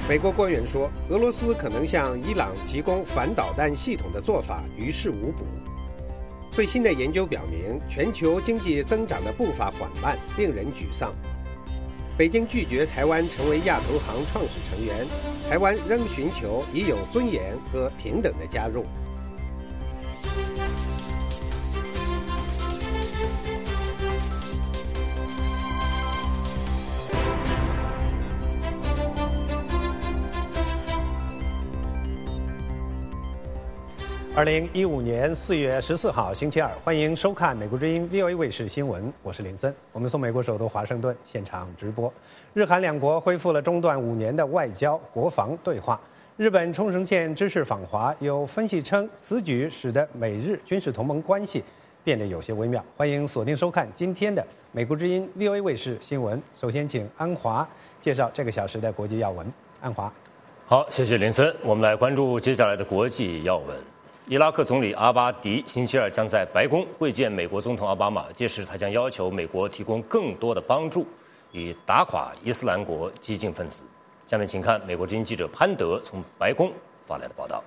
美国官员说，俄罗斯可能向伊朗提供反导弹系统的做法于事无补。最新的研究表明，全球经济增长的步伐缓慢，令人沮丧。北京拒绝台湾成为亚投行创始成员，台湾仍寻求以有尊严和平等的加入。2015年4月14号星期二，欢迎收看美国之音 VOA 卫视新闻，我是林森。我们从美国首都华盛顿现场直播。日韩两国恢复了中断5年的外交国防对话。日本冲绳县知事访华，有分析称此举使得美日军事同盟关系变得有些微妙。欢迎锁定收看今天的美国之音 VOA 卫视新闻。首先请安华介绍这个小时的国际要闻。安华。 好，谢谢林森。我们来关注接下来的国际要闻。伊拉克总理阿巴迪星期二将在白宫会见美国总统奥巴马，届时他将要求美国提供更多的帮助，以打垮伊斯兰国激进分子。下面请看美国之音记者潘德从白宫发来的报道。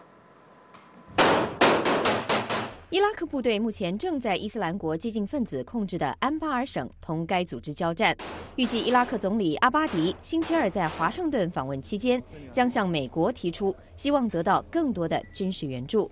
伊拉克部队目前正在伊斯兰国激进分子控制的安巴尔省同该组织交战。预计伊拉克总理阿巴迪星期二在华盛顿访问期间，将向美国提出希望得到更多的军事援助。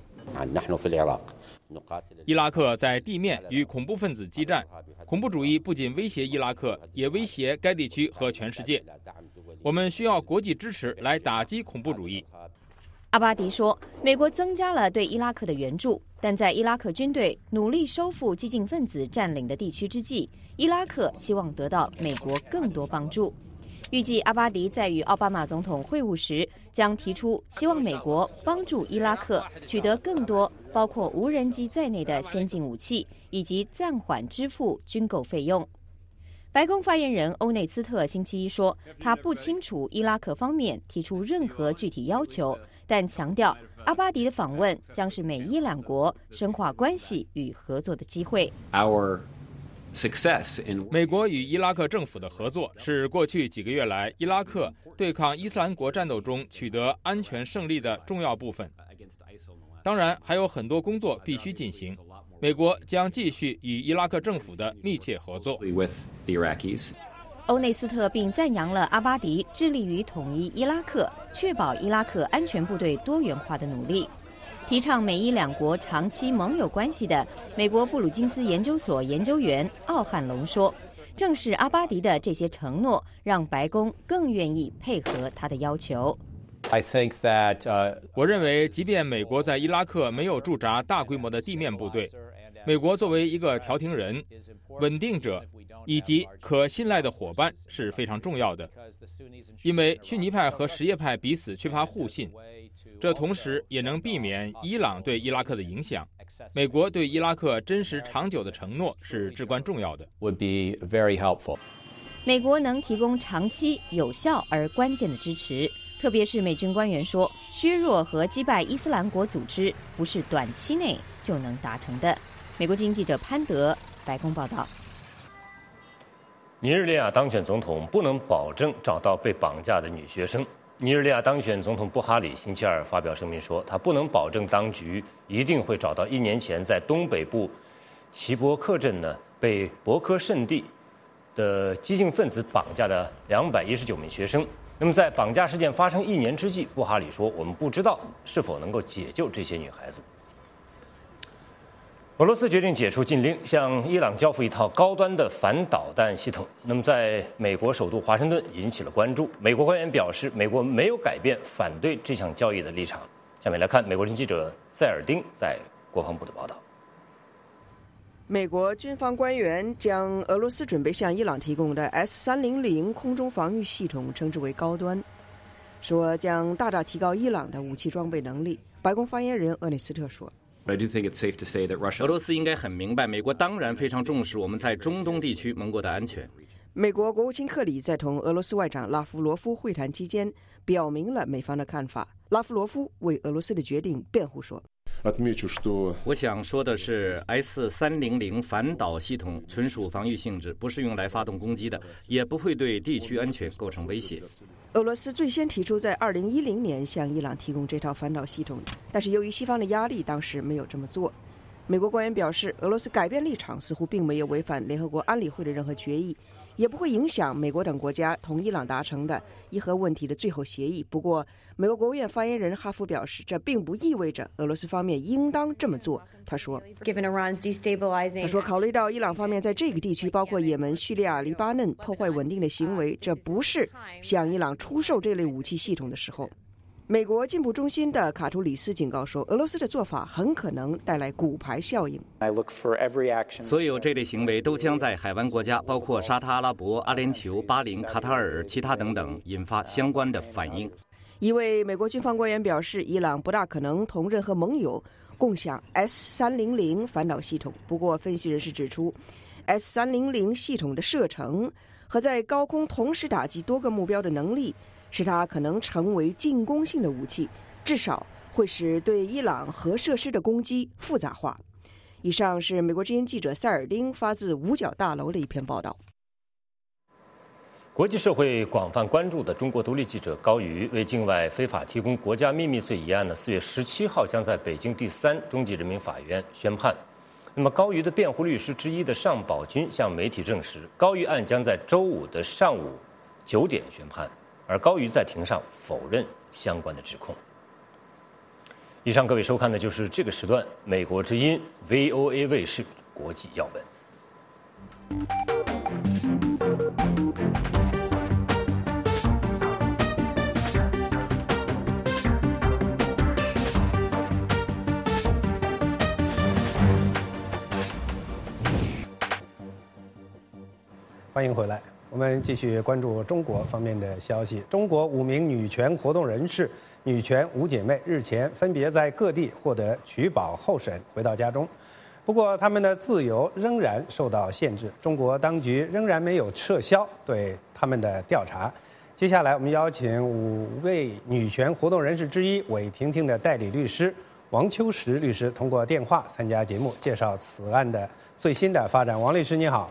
伊拉克在地面与恐怖分子激战，恐怖主义不仅威胁伊拉克，也威胁该地区和全世界。我们需要国际支持来打击恐怖主义。 阿巴迪说，美国增加了对伊拉克的援助，但在伊拉克军队努力收复激进分子占领的地区之际，伊拉克希望得到美国更多帮助。预计阿巴迪在与奥巴马总统会晤时，将提出希望美国帮助伊拉克取得更多包括无人机在内的先进武器，以及暂缓支付军购费用。白宫发言人欧内斯特星期一说，他不清楚伊拉克方面提出任何具体要求，但强调阿巴迪的访问将是美伊两国深化关系与合作的机会。 美国与伊拉克政府的合作是过去几个月来伊拉克对抗伊斯兰国战斗中取得安全胜利的重要部分。当然，还有很多工作必须进行。美国将继续与伊拉克政府的密切合作。 欧内斯特并赞扬了阿巴迪致力于统一伊拉克、确保伊拉克安全部队多元化的努力。提倡美伊两国长期盟友关系的美国布鲁金斯研究所研究员奥汉龙说，正是阿巴迪的这些承诺让白宫更愿意配合他的要求。 我认为即便美国在伊拉克没有驻扎大规模的地面部队，美国作为一个调停人、稳定者以及可信赖的伙伴是非常重要的，因为逊尼派和什叶派彼此缺乏互信，这同时也能避免伊朗对伊拉克的影响。美国对伊拉克真实长久的承诺是至关重要的。 美国能提供长期、有效而关键的支持，特别是美军官员说，削弱和击败伊斯兰国组织不是短期内就能达成的。美国之音记者潘德，白宫报道。 尼日利亚当选总统不能保证找到被绑架的女学生。尼日利亚当选总统布哈里星期二发表声明说，他不能保证当局一定会找到1年前在东北部齐伯克镇被博科圣地的激进分子绑架的219名学生。那么在绑架事件发生1年之际，布哈里说，我们不知道是否能够解救这些女孩子。俄罗斯决定解除禁令，向伊朗交付一套高端的反导弹系统。那么，在美国首都华盛顿引起了关注。美国官员表示，美国没有改变反对这项交易的立场。下面来看美国人记者塞尔丁在国防部的报道。 美国军方官员将俄罗斯准备向伊朗提供的 S-300 空中防御系统称之为高端，说将大大提高伊朗的武器装备能力。白宫发言人厄内斯特说， 俄罗斯应该很明白，美国当然非常重视我们在中东地区盟国的安全。 美国国务卿克里在同俄罗斯外长拉夫罗夫会谈期间表明了美方的看法。拉夫罗夫为俄罗斯的决定辩护说， 我想说的是 S-300反导系统纯属防御性质，不是用来发动攻击的，也不会对地区安全构成威胁。 俄罗斯最先提出在2010年向伊朗提供这套反导系统，但是由于西方的压力，当时没有这么做。美国官员表示，俄罗斯改变立场似乎并没有违反联合国安理会的任何决议，也不会影响美国等国家同伊朗达成的伊核问题的最后协议。不过，美国国务院发言人哈夫表示，这并不意味着俄罗斯方面应当这么做。他说，考虑到伊朗方面在这个地区，包括也门、叙利亚、黎巴嫩破坏稳定的行为，这不是向伊朗出售这类武器系统的时候。美国进步中心的卡图里斯警告说，俄罗斯的做法很可能带来骨牌效应。 所有这类行为都将在海湾国家，包括沙特阿拉伯、阿联酋、巴林、卡塔尔、其他等等，引发相关的反应。 一位美国军方官员表示，伊朗不大可能同任何盟友共享 S-300反导系统。不过，分析人士指出， S-300系统的射程和在高空同时打击多个目标的能力，使它可能成为进攻性的武器，至少会使对伊朗核设施的攻击复杂化。以上是美国之音记者塞尔丁发自五角大楼的一篇报道。 国际社会广泛关注的中国独立记者高瑜为境外非法提供国家秘密罪一案呢，4月17号将在北京第3中级人民法院宣判。那么，高瑜的辩护律师之一的尚宝军向媒体证实，高瑜案将在周五的上午9点宣判，而高瑜在庭上否认相关的指控。以上各位收看的就是这个时段美国之音 VOA 卫视国际要闻。 欢迎回来，我们继续关注中国方面的消息。中国5名女权活动人士、女权五姐妹日前分别在各地获得取保候审，回到家中。不过，他们的自由仍然受到限制。中国当局仍然没有撤销对他们的调查。接下来，我们邀请5位女权活动人士之一韦婷婷的代理律师王秋实律师通过电话参加节目，介绍此案的最新的发展。王律师，你好。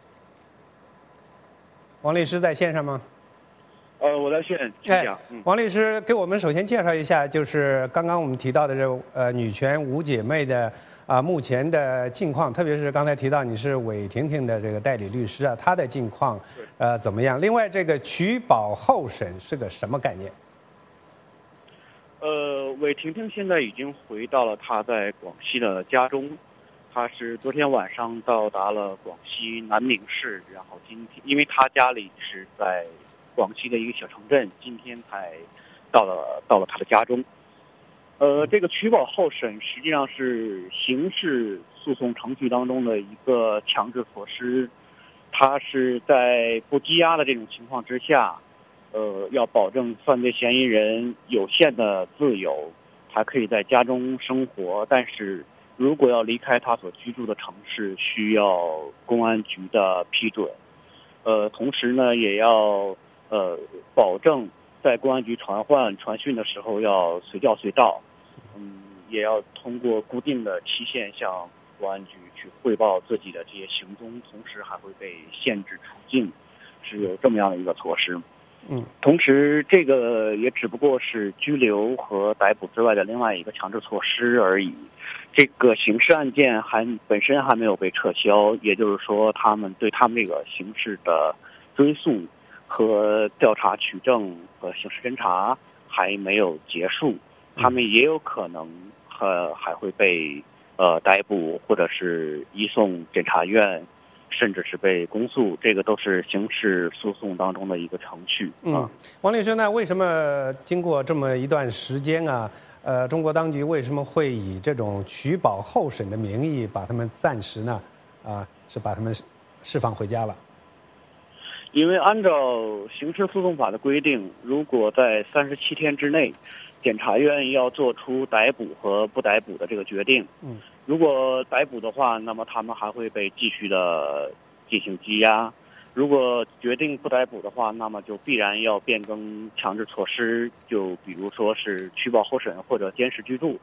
王律师在线上吗？ 我在线，请讲。 王律师给我们首先介绍一下，就是刚刚我们提到的这女权五姐妹的目前的境况，特别是刚才提到你是韦婷婷的这个代理律师啊，她的境况怎么样？另外，这个取保候审是个什么概念？ 韦婷婷现在已经回到了她在广西的家中。他是昨天晚上到达了广西南宁市，然后今天，因为他家里是在广西的一个小城镇，今天才到了他的家中。这个取保候审实际上是刑事诉讼程序当中的一个强制措施，它是在不羁押的这种情况之下，要保证犯罪嫌疑人有限的自由，他可以在家中生活，但是如果要离开他所居住的城市，需要公安局的批准。同时呢，也要保证在公安局传讯的时候要随叫随到。也要通过固定的期限向公安局去汇报自己的这些行踪，同时还会被限制出境，是有这么样的一个措施。同时这个也只不过是拘留和逮捕之外的另外一个强制措施而已。这个刑事案件本身还没有被撤销，也就是说他们这个刑事的追诉和调查取证和刑事侦查还没有结束，他们也有可能还会被逮捕，或者是移送检察院，甚至是被公诉，这个都是刑事诉讼当中的一个程序。 王律师，那为什么经过这么一段时间啊，中国当局为什么会以这种取保候审的名义把他们暂时呢，是把他们释放回家了？ 因为按照刑事诉讼法的规定，如果在37天之内，检察院要做出逮捕和不逮捕的这个决定。如果逮捕的话，那么他们还会被继续的进行羁押；如果决定不逮捕的话，那么就必然要变更强制措施，就比如说是取保候审或者监视居住，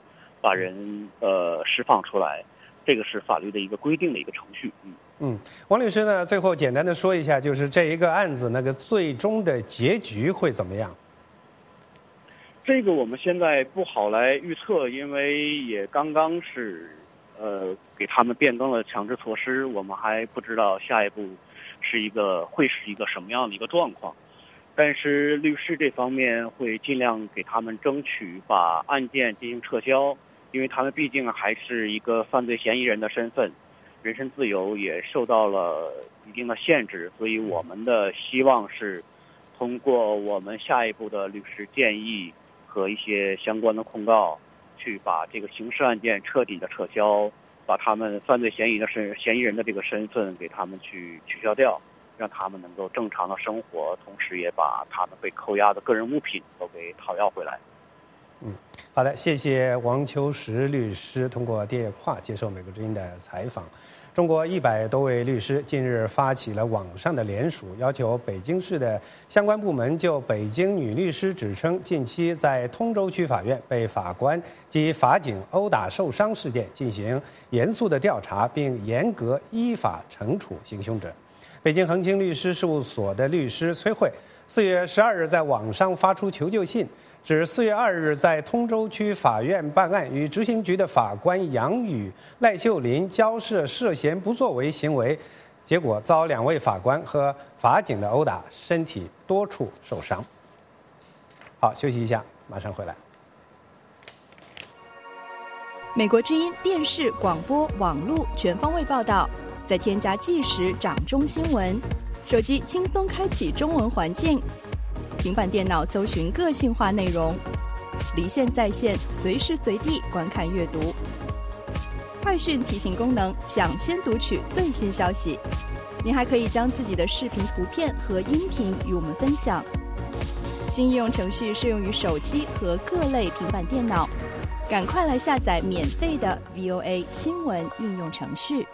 把人释放出来，这个是法律的一个规定的一个程序。 王律师呢，最后简单的说一下，就是这一个案子那个最终的结局会怎么样？ 这个我们现在不好来预测，因为也刚刚是给他们变更了强制措施，我们还不知道下一步会是一个什么样的一个状况。但是律师这方面会尽量给他们争取把案件进行撤销，因为他们毕竟还是一个犯罪嫌疑人的身份，人身自由也受到了一定的限制，所以我们的希望是通过我们下一步的律师建议和一些相关的控告，去把这个刑事案件彻底的撤销，把他们犯罪嫌疑人的这个身份给他们去取消掉，让他们能够正常的生活，同时也把他们被扣押的个人物品都给讨要回来。 好的，谢谢王秋实律师通过电话接受美国之音的采访。中国100多位律师近日发起了网上的联署，要求北京市的相关部门就北京女律师指称近期在通州区法院被法官及法警殴打受伤事件进行严肃的调查，并严格依法惩处行凶者。北京恒清律师事务所的律师崔慧4月12日在网上发出求救信，指4月2日在通州区法院办案，与执行局的法官杨宇、赖秀林交涉涉嫌不作为行为，结果遭2位法官和法警的殴打，身体多处受伤。好，休息一下，马上回来。 美国之音电视、广播、网络全方位报道，再添加即时掌中新闻，手机轻松开启中文环境，平板电脑搜寻个性化内容，离线在线，随时随地观看阅读。快讯提醒功能，抢先读取最新消息。您还可以将自己的视频、图片和音频与我们分享。新应用程序适用于手机和各类平板电脑，赶快来下载免费的 VOA 新闻应用程序。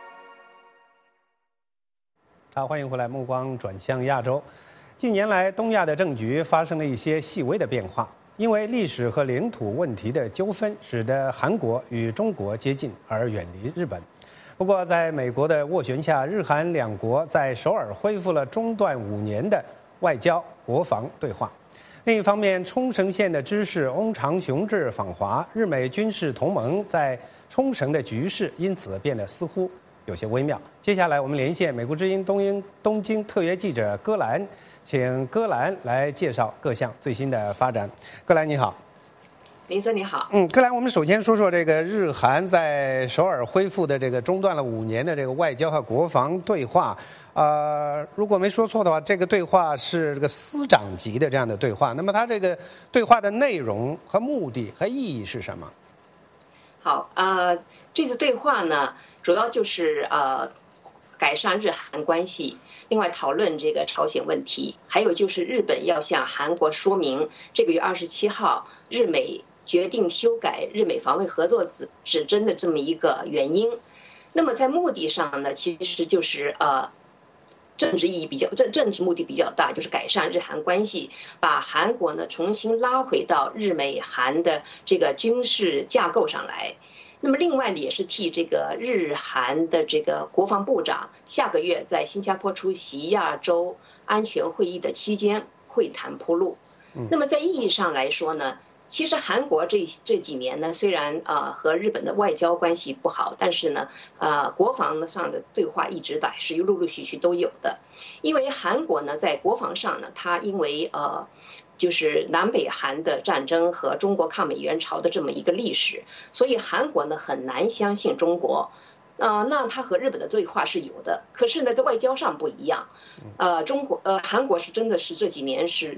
好，欢迎回来，目光转向亚洲。近年来，东亚的政局发生了一些细微的变化，因为历史和领土问题的纠纷，使得韩国与中国接近而远离日本。不过，在美国的斡旋下，日韩两国在首尔恢复了中断5年的外交、国防对话。另一方面，冲绳县的知事翁长雄志访华，日美军事同盟在冲绳的局势因此变得似乎有些微妙。接下来，我们连线美国之音东京特约记者戈兰，请戈兰来介绍各项最新的发展。戈兰你好。 林森你好。 戈兰，我们首先说说这个日韩在首尔恢复的这个中断了5年的这个外交和国防对话。如果没说错的话，这个对话是这个司长级的这样的对话。那么它这个对话的内容和目的和意义是什么？ 好，这次对话呢，主要就是改善日韩关系，另外讨论这个朝鲜问题，还有就是日本要向韩国说明这个月27号日美决定修改日美防卫合作指针的这么一个原因。那么在目的上呢，其实就是政治目的比较大，就是改善日韩关系，把韩国呢重新拉回到日美韩的这个军事架构上来。那么另外呢，也是替这个日韩的这个国防部长下个月在新加坡出席亚洲安全会议的期间会谈铺路。那么在意义上来说呢，其实韩国这几年呢，虽然和日本的外交关系不好，但是呢，国防上的对话一直还是陆陆续续都有的。因为韩国呢，在国防上呢，它因为就是南北韩的战争和中国抗美援朝的这么一个历史，所以韩国呢很难相信中国。那它和日本的对话是有的，可是呢，在外交上不一样。韩国是真的是这几年是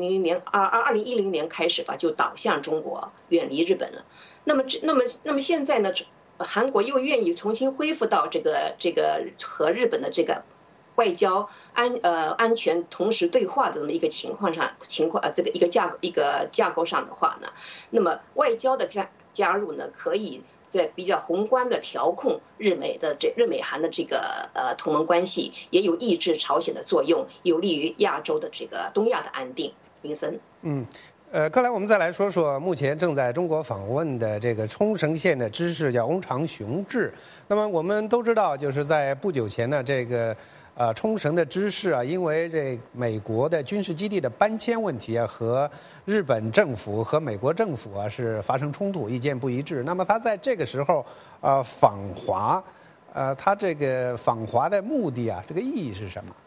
2010年开始吧，就倒向中国，远离日本了。那么现在呢，韩国又愿意重新恢复到这个和日本的这个外交安全同时对话的这么一个情况，这个一个架构上的话呢，那么外交的加入呢，可以在比较宏观的调控日美韩的这个同盟关系，也有抑制朝鲜的作用，有利于亚洲的这个东亚的安定。林森。 刚才我们再来说说目前正在中国访问的这个冲绳县的知事叫翁长雄志。那么我们都知道，就是在不久前呢，这个冲绳的知事啊，因为这美国的军事基地的搬迁问题啊，和日本政府和美国政府啊是发生冲突，意见不一致。那么他在这个时候访华，他这个访华的目的啊，这个意义是什么？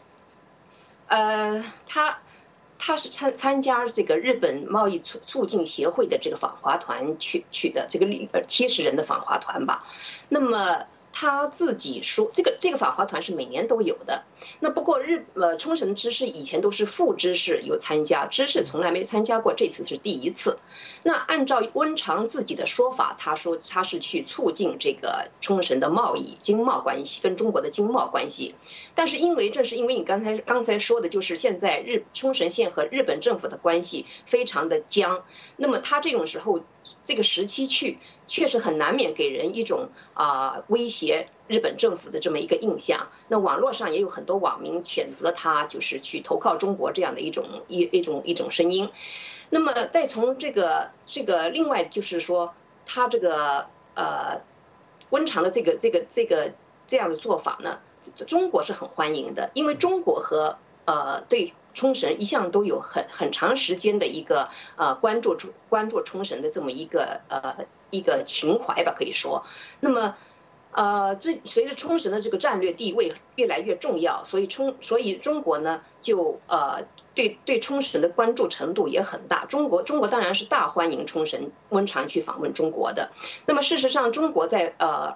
他是参加这个日本贸易促进协会的这个访华团去的这个70人的访华团吧。那么他自己说，这个访华团是每年都有的。那不过冲绳知事以前都是副知事有参加，知事从来没参加过，这次是第一次。那按照温长自己的说法，他说他是去促进这个冲绳的经贸关系，跟中国的经贸关系。但是正是因为你刚才说的，就是现在冲绳县和日本政府的关系非常的僵，那么他这种时候这个时期去，确实很难免给人一种威胁日本政府的这么一个印象。那网络上也有很多网民谴责他就是去投靠中国这样的一种声音。那么再从这个另外就是说，他这个温长的这样的做法呢，中国是很欢迎的，因为中国和对冲绳一向都有很长时间的一个关注冲绳的这么一个情怀吧，可以说。那么随着冲绳的这个战略地位越来越重要，所以中国呢就对冲绳的关注程度也很大。中国当然是大欢迎冲绳温长去访问中国的。那么事实上，中国在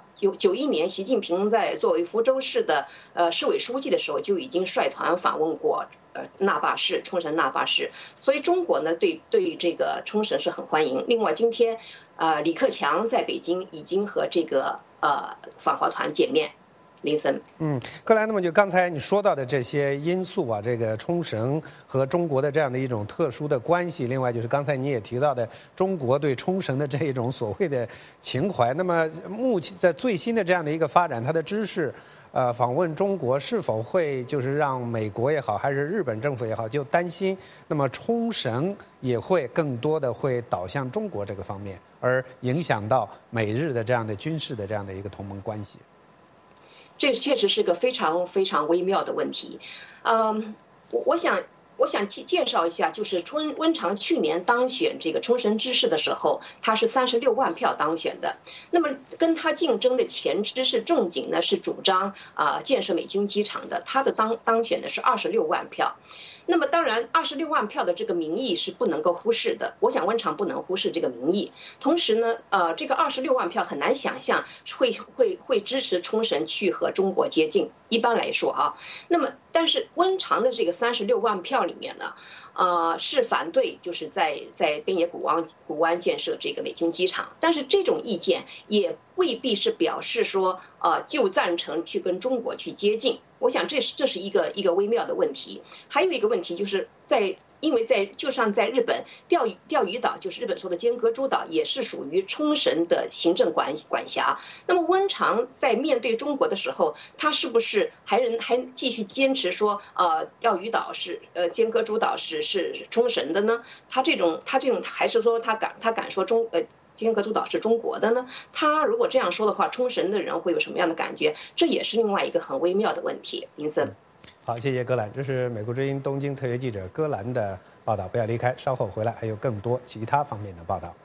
91年习近平在作为福州市的市委书记的时候，就已经率团访问过冲绳那霸市，所以中国呢对这个冲绳是很欢迎。另外，今天李克强在北京已经和这个访华团见面。林森， 克莱，那么就刚才你说到的这些因素啊，这个冲绳和中国的这样的一种特殊的关系，另外就是刚才你也提到的中国对冲绳的这一种所谓的情怀。那么目前在最新的这样的一个发展，它的知识访问中国是否会就是让美国也好，还是日本政府也好，就担心那么冲绳也会更多的会导向中国这个方面，而影响到美日的这样的军事的这样的一个同盟关系？ 这确实是个非常非常微妙的问题。我想介绍一下，就是温长去年当选这个冲绳知事的时候，他是36万票当选的。那么跟他竞争的前知事仲景呢，是主张建设美军机场的，他的当选的是26万票。那么当然26万票的这个民意是不能够忽视的，我想温长不能忽视这个民意。同时呢，这个26万票很难想象会支持冲绳去和中国接近，一般来说啊。那么但是温长的这个36万票里面呢，是反对就是在边野古湾建设这个美军机场，但是这种意见也未必是表示说就赞成去跟中国去接近。我想这是一个微妙的问题。还有一个问题就是因为就像在日本钓鱼岛，就是日本说的尖阁诸岛，也是属于冲绳的行政管辖。那么温长在面对中国的时候，他是不是还继续坚持说钓鱼岛是尖阁诸岛是冲绳的呢？他这种还是说他敢说尖阁诸岛是中国的呢？他如果这样说的话，冲绳的人会有什么样的感觉？这也是另外一个很微妙的问题。林森， 好，谢谢戈兰，这是美国之音东京特约记者戈兰的报道。不要离开，稍后回来还有更多其他方面的报道。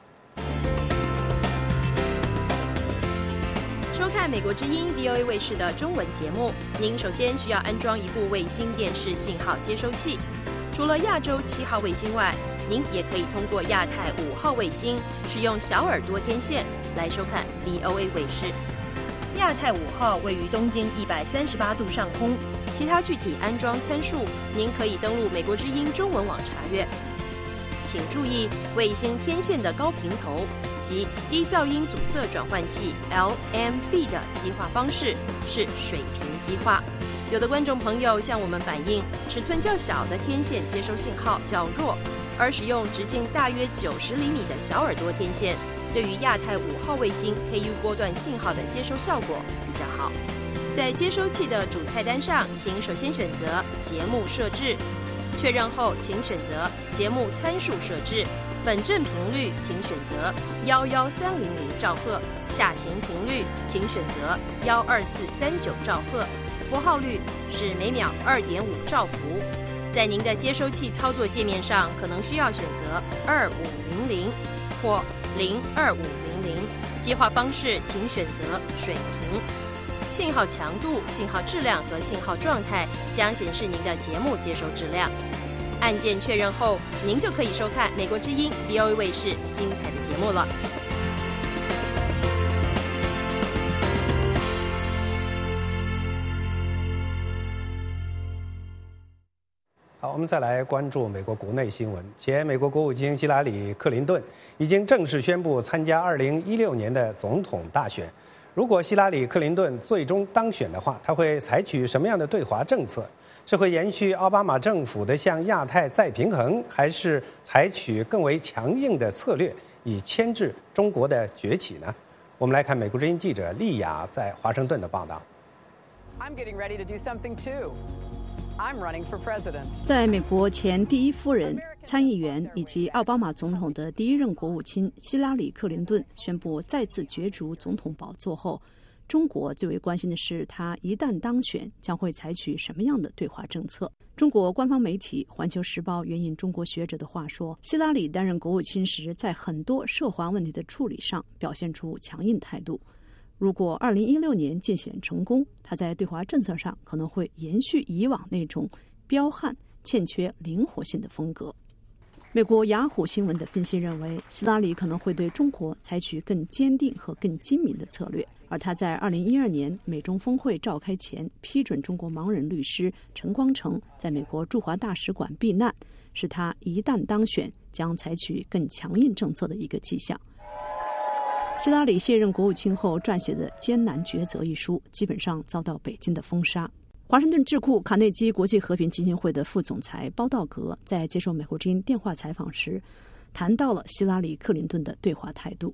收看美国之音 VOA 卫视的中文节目，您首先需要安装一部卫星电视信号接收器。除了亚洲7号卫星外，您也可以通过亚太5号卫星使用小耳朵天线来收看 VOA 卫视。亚太5号位于东经138度上空，其他具体安装参数您可以登录美国之音中文网查阅。请注意，卫星天线的高频头及低噪音阻塞转换器 LMB 的极化方式是水平极化。有的观众朋友向我们反映，尺寸较小的天线接收信号较弱，而使用直径大约90厘米的小耳朵天线，对于亚太5号卫星 KU 波段信号的接收效果比较好。在接收器的主菜单上，请首先选择节目设置， 确认后请选择节目参数设置，本振频率请选择11300兆赫，下行频率请选择12439兆赫，符号率是每秒2.5兆伏。在您的接收器操作界面上，可能需要选择2500或02500，接话方式请选择水平。信号强度、信号质量和信号状态将显示您的节目接收质量。按键确认后，您就可以收看美国之音 VOA 卫视精彩的节目了。 好，我们再来关注美国国内新闻。前美国国务卿希拉里·克林顿已经正式宣布参加2016年的总统大选。如果希拉里·克林顿最终当选的话，他会采取什么样的对华政策？是会延续奥巴马政府的向亚太再平衡，还是采取更为强硬的策略，以牵制中国的崛起呢？我们来看美国之音记者丽雅在华盛顿的报道。 I'm getting ready to do something too. I'm running for president. 在美国前第一夫人、参议员以及奥巴马总统的第一任国务卿希拉里·克林顿宣布再次角逐总统宝座后，中国最为关心的是，他一旦当选，将会采取什么样的对华政策？中国官方媒体《环球时报》援引中国学者的话说，希拉里担任国务卿时，在很多涉华问题的处理上表现出强硬态度。如果2016年竞选成功，他在对华政策上可能会延续以往那种彪悍、欠缺灵活性的风格。美国雅虎新闻的分析认为，希拉里可能会对中国采取更坚定和更精明的策略，而他在2012年美中峰会召开前批准中国盲人律师陈光诚在美国驻华大使馆避难，是他一旦当选将采取更强硬政策的一个迹象。希拉里卸任国务卿后撰写的《艰难抉择》一书基本上遭到北京的封杀。华盛顿智库卡内基国际和平基金会的副总裁包道格在接受美国之音电话采访时谈到了希拉里·克林顿的对华态度。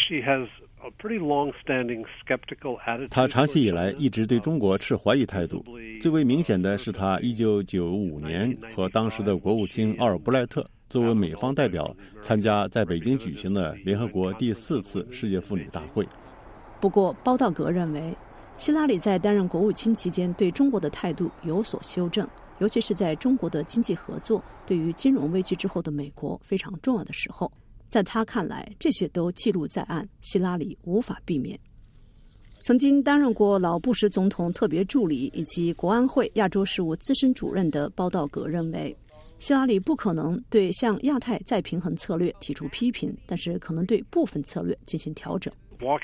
他长期以来一直对中国持怀疑态度，最为明显的是他1995年和当时的国务卿奥尔布莱特作为美方代表参加在北京举行的联合国第4次世界妇女大会。 不过包道格认为，希拉里在担任国务卿期间对中国的态度有所修正，尤其是在中国的经济合作对于金融危机之后的美国非常重要的时候。在他看来，这些都记录在案，希拉里无法避免。曾经担任过老布什总统特别助理以及国安会亚洲事务资深主任的包道格认为，希拉里不可能对向亚太再平衡策略提出批评，但是可能对部分策略进行调整。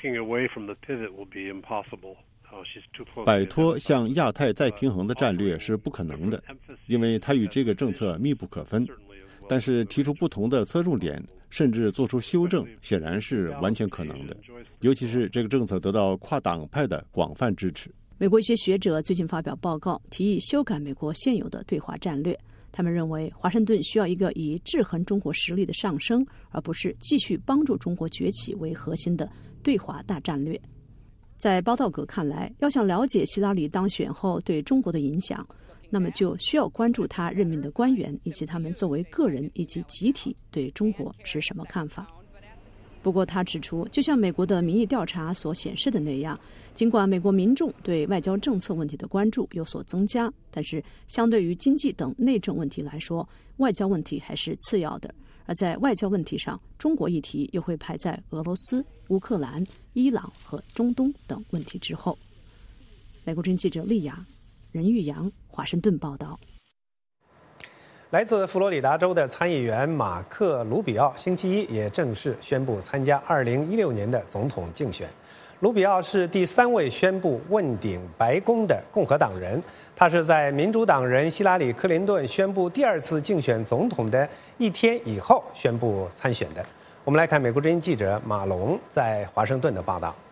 摆脱向亚太再平衡的战略是不可能的，因为它与这个政策密不可分。但是提出不同的侧重点，甚至做出修正，显然是完全可能的，尤其是这个政策得到跨党派的广泛支持。 美国一些学者最近发表报告，提议修改美国现有的对华战略。他们认为，华盛顿需要一个以制衡中国实力的上升，而不是继续帮助中国崛起为核心的对华大战略。在包道格看来，要想了解希拉里当选后对中国的影响，那么就需要关注他任命的官员以及他们作为个人以及集体对中国持什么看法。不过他指出，就像美国的民意调查所显示的那样，尽管美国民众对外交政策问题的关注有所增加，但是相对于经济等内政问题来说，外交问题还是次要的。而在外交问题上，中国议题又会排在俄罗斯、乌克兰、伊朗和中东等问题之后。美国之音记者丽雅、任玉阳，华盛顿报道。 来自佛罗里达州的参议员马克·卢比奥星期一也正式宣布参加2016年的总统竞选。卢比奥是第3位宣布问鼎白宫的共和党人，他是在民主党人希拉里·克林顿宣布第2次竞选总统的1天以后宣布参选的。我们来看美国之音记者马龙在华盛顿的报道。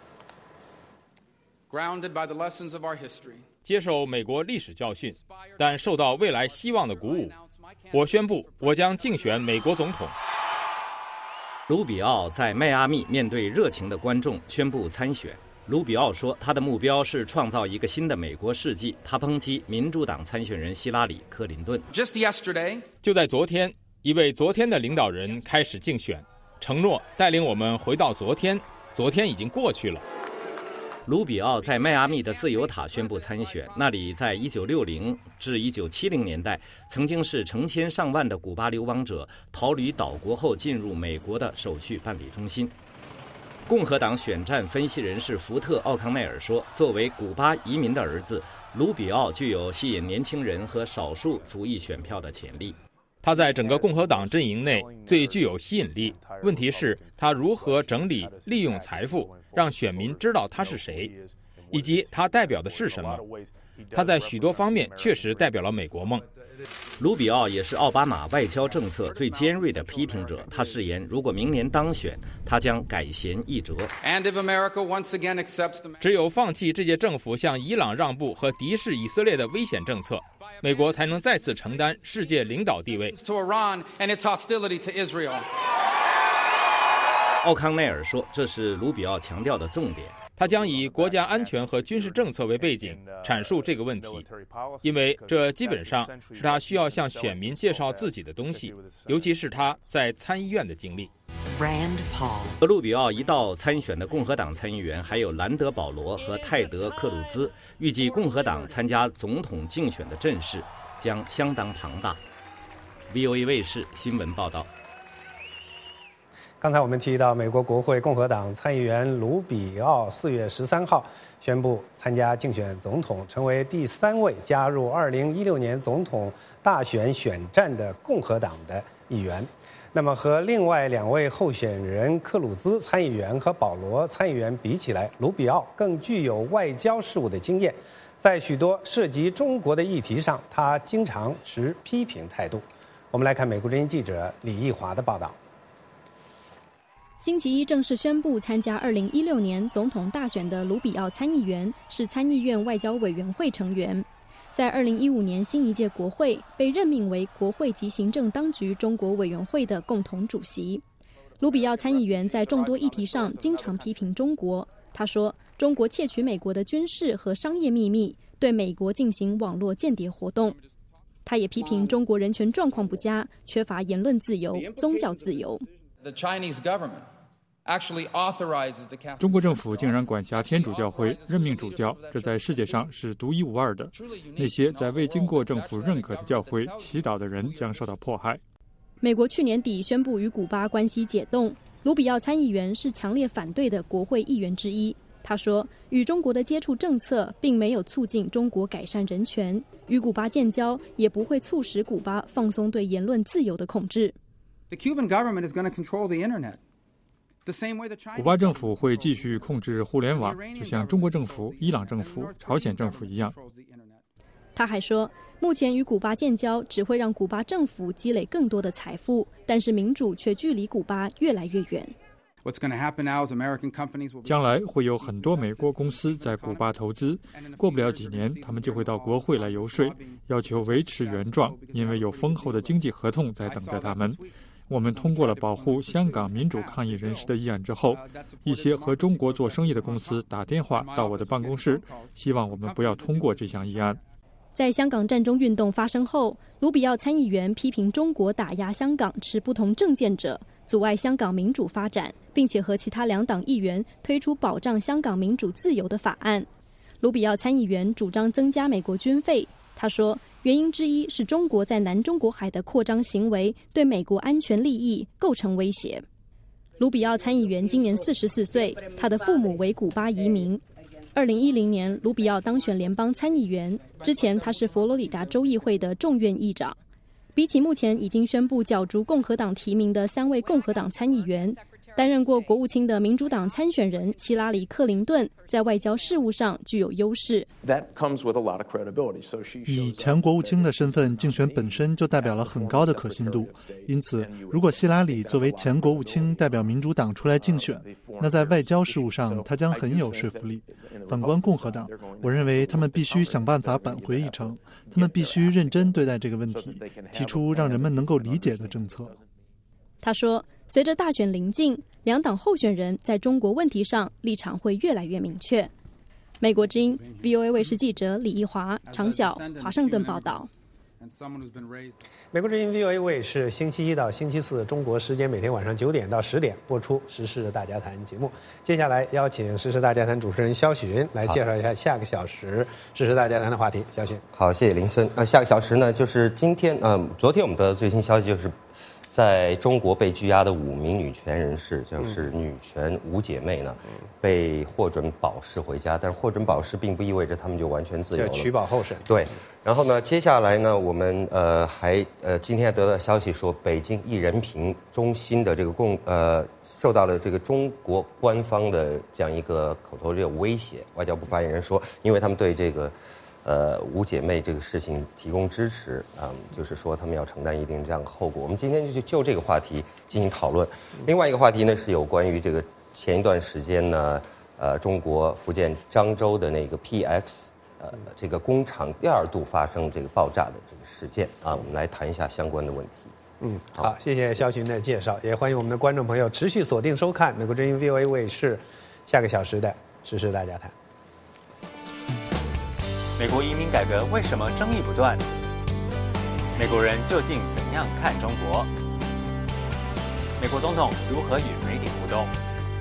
接受美国历史教训，但受到未来希望的鼓舞，我宣布我将竞选美国总统。 卢比奥在迈阿密面对热情的观众宣布参选。 卢比奥说，他的目标是创造一个新的美国世纪。他抨击民主党参选人希拉里·克林顿。 就在昨天，一位昨天的领导人开始竞选，承诺带领我们回到昨天。昨天已经过去了。 卢比奥在迈阿密的自由塔宣布参选，那里在1960至1970年代曾经是成千上万的古巴流亡者逃离岛国后进入美国的手续办理中心。共和党选战分析人士福特·奥康奈尔说，作为古巴移民的儿子，卢比奥具有吸引年轻人和少数族裔选票的潜力。 他在整个共和党阵营内最具有吸引力，问题是他如何整理利用财富，让选民知道他是谁，以及他代表的是什么。他在许多方面确实代表了美国梦。 卢比奥也是奥巴马外交政策最尖锐的批评者。他誓言，如果明年当选，他将改弦易辙。 只有放弃这届政府向伊朗让步和敌视以色列的危险政策，美国才能再次承担世界领导地位。 奥康奈尔说，这是卢比奥强调的重点。 他将以国家安全和军事政策为背景阐述这个问题，因为这基本上是他需要向选民介绍自己的东西，尤其是他在参议院的经历。 和卢比奥一道参选的共和党参议员还有兰德·保罗和泰德·克鲁兹。预计共和党参加总统竞选的阵势将相当庞大。VOA 卫视新闻报道。 刚才我们提到，美国国会共和党参议员卢比奥4月13号宣布参加竞选总统，成为第3位加入2016年总统大选选战的共和党的议员。那么和另外2位候选人克鲁兹参议员和保罗参议员比起来，卢比奥更具有外交事务的经验。在许多涉及中国的议题上，他经常持批评态度。我们来看美国之音记者李义华的报道。 星期一正式宣布参加2016年总统大选的卢比奥参议员是参议院外交委员会成员，在2015年新一届国会被任命为国会及行政当局中国委员会的共同主席。卢比奥参议员在众多议题上经常批评中国。他说，中国窃取美国的军事和商业秘密，对美国进行网络间谍活动。他也批评中国人权状况不佳，缺乏言论自由、宗教自由。 中国政府竟然管辖天主教会，任命主教，这在世界上是独一无二的。那些在未经过政府认可的教会祈祷的人将受到迫害。 美国去年底宣布与古巴关系解冻，卢比奥参议员是强烈反对的国会议员之一。他说，与中国的接触政策并没有促进中国改善人权，与古巴建交也不会促使古巴放松对言论自由的控制。 古巴政府会继续控制互联网，就像中国政府、伊朗政府、朝鲜政府一样。 他还说，目前与古巴建交只会让古巴政府积累更多的财富，但是民主却距离古巴越来越远。 将来会有很多美国公司在古巴投资，过不了几年，他们就会到国会来游说，要求维持原状，因为有丰厚的经济合同在等着他们。我们通过了保护香港民主抗议人士的议案之后，一些和中国做生意的公司打电话到我的办公室，希望我们不要通过这项议案。 在香港战争运动发生后，卢比奥参议员批评中国打压香港持不同政见者，阻碍香港民主发展，并且和其他2党议员推出保障香港民主自由的法案。卢比奥参议员主张增加美国军费。他说，原因之一是中国在南中国海的扩张行为对美国安全利益构成威胁。卢比奥参议员今年44岁，他的父母为古巴移民。2010年，卢比奥当选联邦参议员，之前他是佛罗里达州议会的众院议长。比起目前已经宣布角逐共和党提名的3位共和党参议员，担任过国务卿的民主党参选人希拉里·克林顿在外交事务上具有优势。 以前国务卿的身份竞选本身就代表了很高的可信度，因此如果希拉里作为前国务卿代表民主党出来竞选，那在外交事务上他将很有说服力。反观共和党，我认为他们必须想办法扳回一城，他们必须认真对待这个问题，提出让人们能够理解的政策。 他说，随着大选临近， 两党候选人在中国问题上立场会越来越明确。美国之音 VOA 卫视记者李义华、常晓华盛顿报道。 美国之音 VOA 卫视星期一到星期四中国时间每天晚上9点到10点播出《时事大家谈》节目。接下来邀请《时事大家谈》主持人肖许来介绍一下下个小时《时事大家谈》的话题。肖许， 好，谢谢林森。下个小时呢，就是今天，昨天我们的最新消息就是，在中国被拘押的5名女权人士，就是女权5姐妹呢，被获准保释回家。但是获准保释并不意味着她们就完全自由了， 取保候审。 对。然后呢，接下来呢，我们今天还得到消息说，北京艺人评中心的这个受到了这个中国官方的这样一个口头这个威胁。外交部发言人说，因为他们对这个5姐妹这个事情提供支持，就是说他们要承担一定这样的后果。我们今天就这个话题进行讨论。另外一个话题呢，是有关于这个前一段时间呢，中国福建漳州的那个 PX。这个工厂第2度发生这个爆炸的这个事件啊，我们来谈一下相关的问题。 好，谢谢肖群的介绍，也欢迎我们的观众朋友持续锁定收看美国之音 VOA 卫视下个小时的《时事大家谈》。 美国移民改革为什么争议不断？美国人究竟怎样看中国？美国总统如何与媒体互动？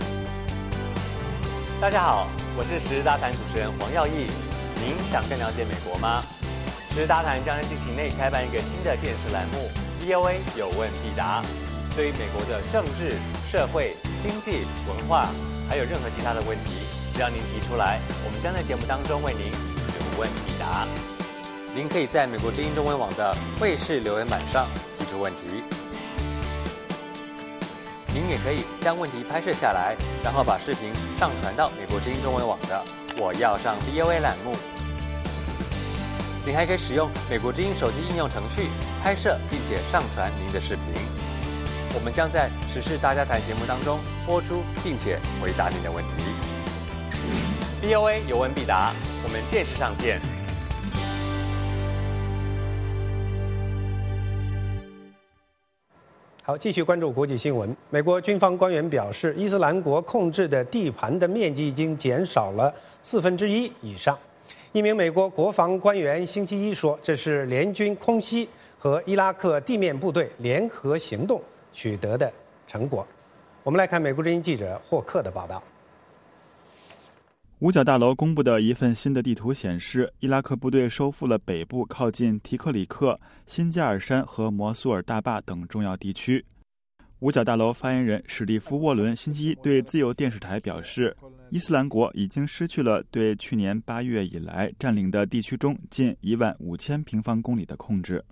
大家好，我是《时事大谈》主持人黄耀义。您想更了解美国吗？时事大谈将在近期内开办一个新的电视栏目 VOA 有问必答。对于美国的政治、社会、经济、文化，还有任何其他的问题，只要您提出来，我们将在节目当中为您有问必答。您可以在美国之音中文网的卫视留言板上提出问题。您也可以将问题拍摄下来，然后把视频上传到美国之音中文网的我要上 VOA 栏目。您还可以使用美国之音手机应用程序拍摄并且上传您的视频。我们将在时事大家谈节目当中播出并且回答您的问题。VOA 有问必答，我们电视上见。 好，继续关注国际新闻。美国军方官员表示，伊斯兰国控制的地盘的面积已经减少了1/4以上。一名美国国防官员星期一说，这是联军空袭和伊拉克地面部队联合行动取得的成果。我们来看美国之音记者霍克的报道。 五角大楼公布的一份新的地图显示，伊拉克部队收复了北部靠近提克里克、新加尔山和摩苏尔大坝等重要地区。五角大楼发言人史蒂夫·沃伦星期一对自由电视台表示，伊斯兰国已经失去了对去年8月以来占领的地区中近15000平方公里的控制。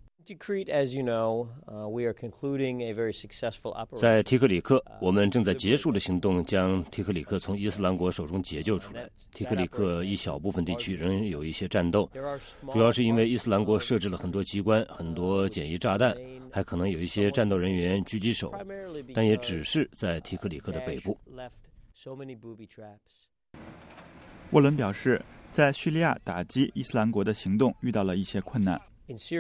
在提克里克，我们正在结束的行动将提克里克从伊斯兰国手中解救出来。提克里克一小部分地区仍有一些战斗，主要是因为伊斯兰国设置了很多机关、很多简易炸弹，还可能有一些战斗人员狙击手，但也只是在提克里克的北部。 沃伦表示，在叙利亚打击伊斯兰国的行动遇到了一些困难。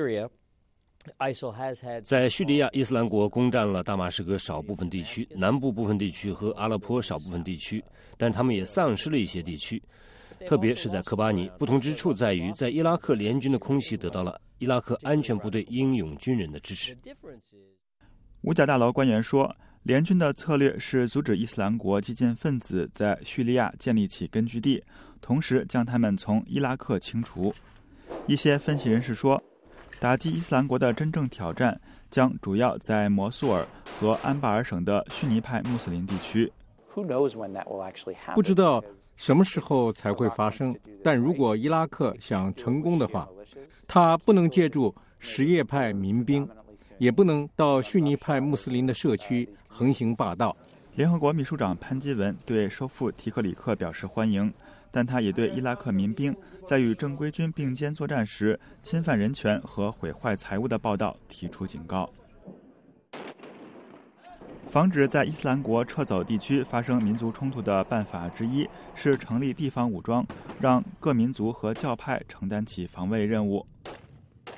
在叙利亚，伊斯兰国攻占了大马士革少部分地区、南部部分地区和阿勒颇少部分地区，但他们也丧失了一些地区，特别是在科巴尼。不同之处在于，在伊拉克联军的空袭得到了伊拉克安全部队英勇军人的支持。 五角大楼官员说，联军的策略是阻止伊斯兰国激进分子在叙利亚建立起根据地，同时将他们从伊拉克清除。一些分析人士说，打击伊斯兰国的真正挑战将主要在摩苏尔和安巴尔省的逊尼派穆斯林地区。 不知道什么时候才会发生，但如果伊拉克想成功的话，他不能借助什叶派民兵，也不能到逊尼派穆斯林的社区横行霸道。 联合国秘书长潘基文对收复提克里克表示欢迎，但他也对伊拉克民兵在与正规军并肩作战时侵犯人权和毁坏财物的报道提出警告。防止在伊斯兰国撤走地区发生民族冲突的办法之一是成立地方武装，让各民族和教派承担起防卫任务。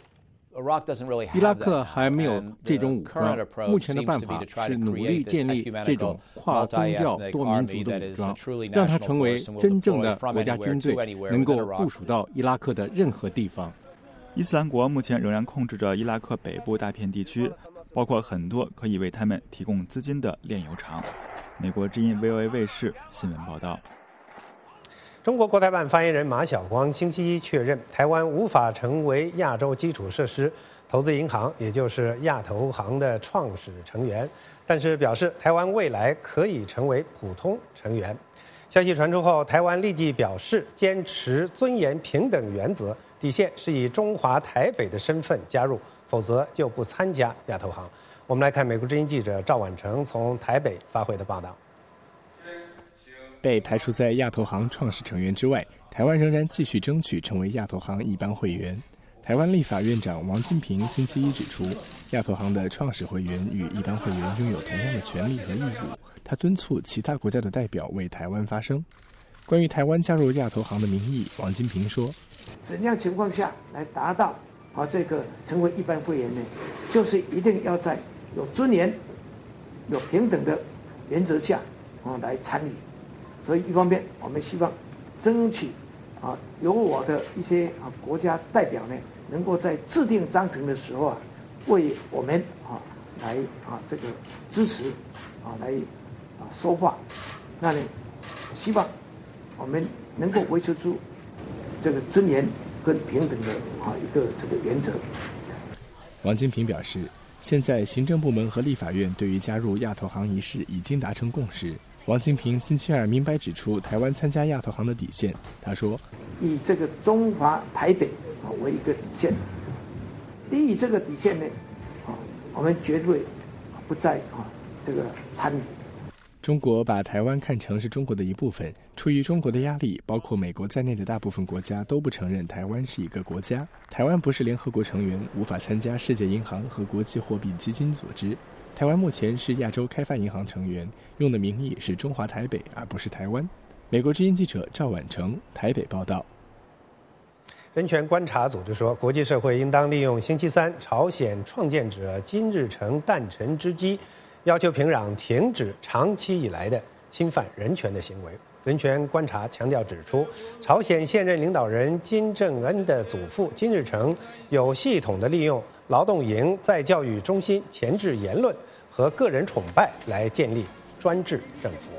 伊拉克还没有这种武装，目前的办法是努力建立这种跨宗教、多民族的武装，让它成为真正的国家军队，能够部署到伊拉克的任何地方。 伊斯兰国目前仍然控制着伊拉克北部大片地区，包括很多可以为他们提供资金的炼油厂。美国之音 VOA 卫视新闻报道。 中国国台办发言人马晓光星期一确认，台湾无法成为亚洲基础设施投资银行，也就是亚投行的创始成员，但是表示台湾未来可以成为普通成员。消息传出后，台湾立即表示坚持尊严平等原则，底线是以中华台北的身份加入，否则就不参加亚投行。我们来看美国之音记者赵婉成从台北发回的报道。 被排除在亚投行创始成员之外，台湾仍然继续争取成为亚投行一般会员。台湾立法院长王金平星期一指出，亚投行的创始会员与一般会员拥有同样的权利和义务。他敦促其他国家的代表为台湾发声。关于台湾加入亚投行的名义，王金平说：“ 怎样情况下来达到这个成为一般会员呢？就是一定要在有尊严、有平等的原则下来参与。所以一方面，我们希望争取由我的一些国家代表呢，能够在制定章程的时候为我们来这个支持来说话。那呢，希望我们能够维持住这个尊严跟平等的一个这个原则。” 王金平表示，现在行政部门和立法院对于加入亚投行一事已经达成共识。王金平星期二明白指出台湾参加亚投行的底线。他说：“ 以这个中华台北为一个底线，低于这个底线呢，我们绝对不再这个参与。” 中国把台湾看成是中国的一部分，出于中国的压力，包括美国在内的大部分国家都不承认台湾是一个国家。台湾不是联合国成员，无法参加世界银行和国际货币基金组织。台湾目前是亚洲开发银行成员，用的名义是中华台北，而不是台湾。美国之音记者赵婉成台北报道。 人权观察组织说，国际社会应当利用星期三朝鲜创建者金日成诞辰之机，要求平壤停止长期以来的侵犯人权的行为。人权观察强调指出，朝鲜现任领导人金正恩的祖父金日成有系统地利用劳动营、再教育中心钳制言论和个人崇拜来建立专制政府。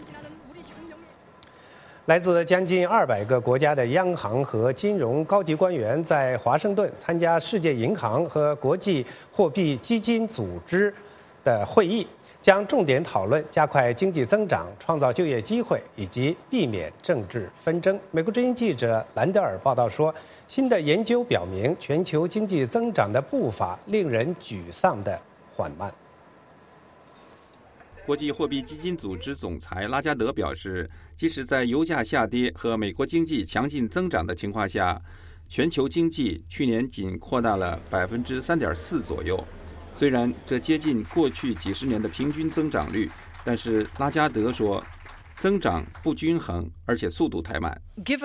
来自将近200个国家的央行和金融高级官员在华盛顿参加世界银行和国际货币基金组织的会议，将重点讨论加快经济增长、创造就业机会以及避免政治纷争。美国之音记者兰德尔报道说，新的研究表明，全球经济增长的步伐令人沮丧地缓慢。 国际货币基金组织总裁拉加德表示，即使在油价下跌和美国经济强劲增长的情况下，全球经济去年仅扩大了3.4%左右。虽然这接近过去几十年的平均增长率，但是拉加德说，增长不均衡，而且速度太慢。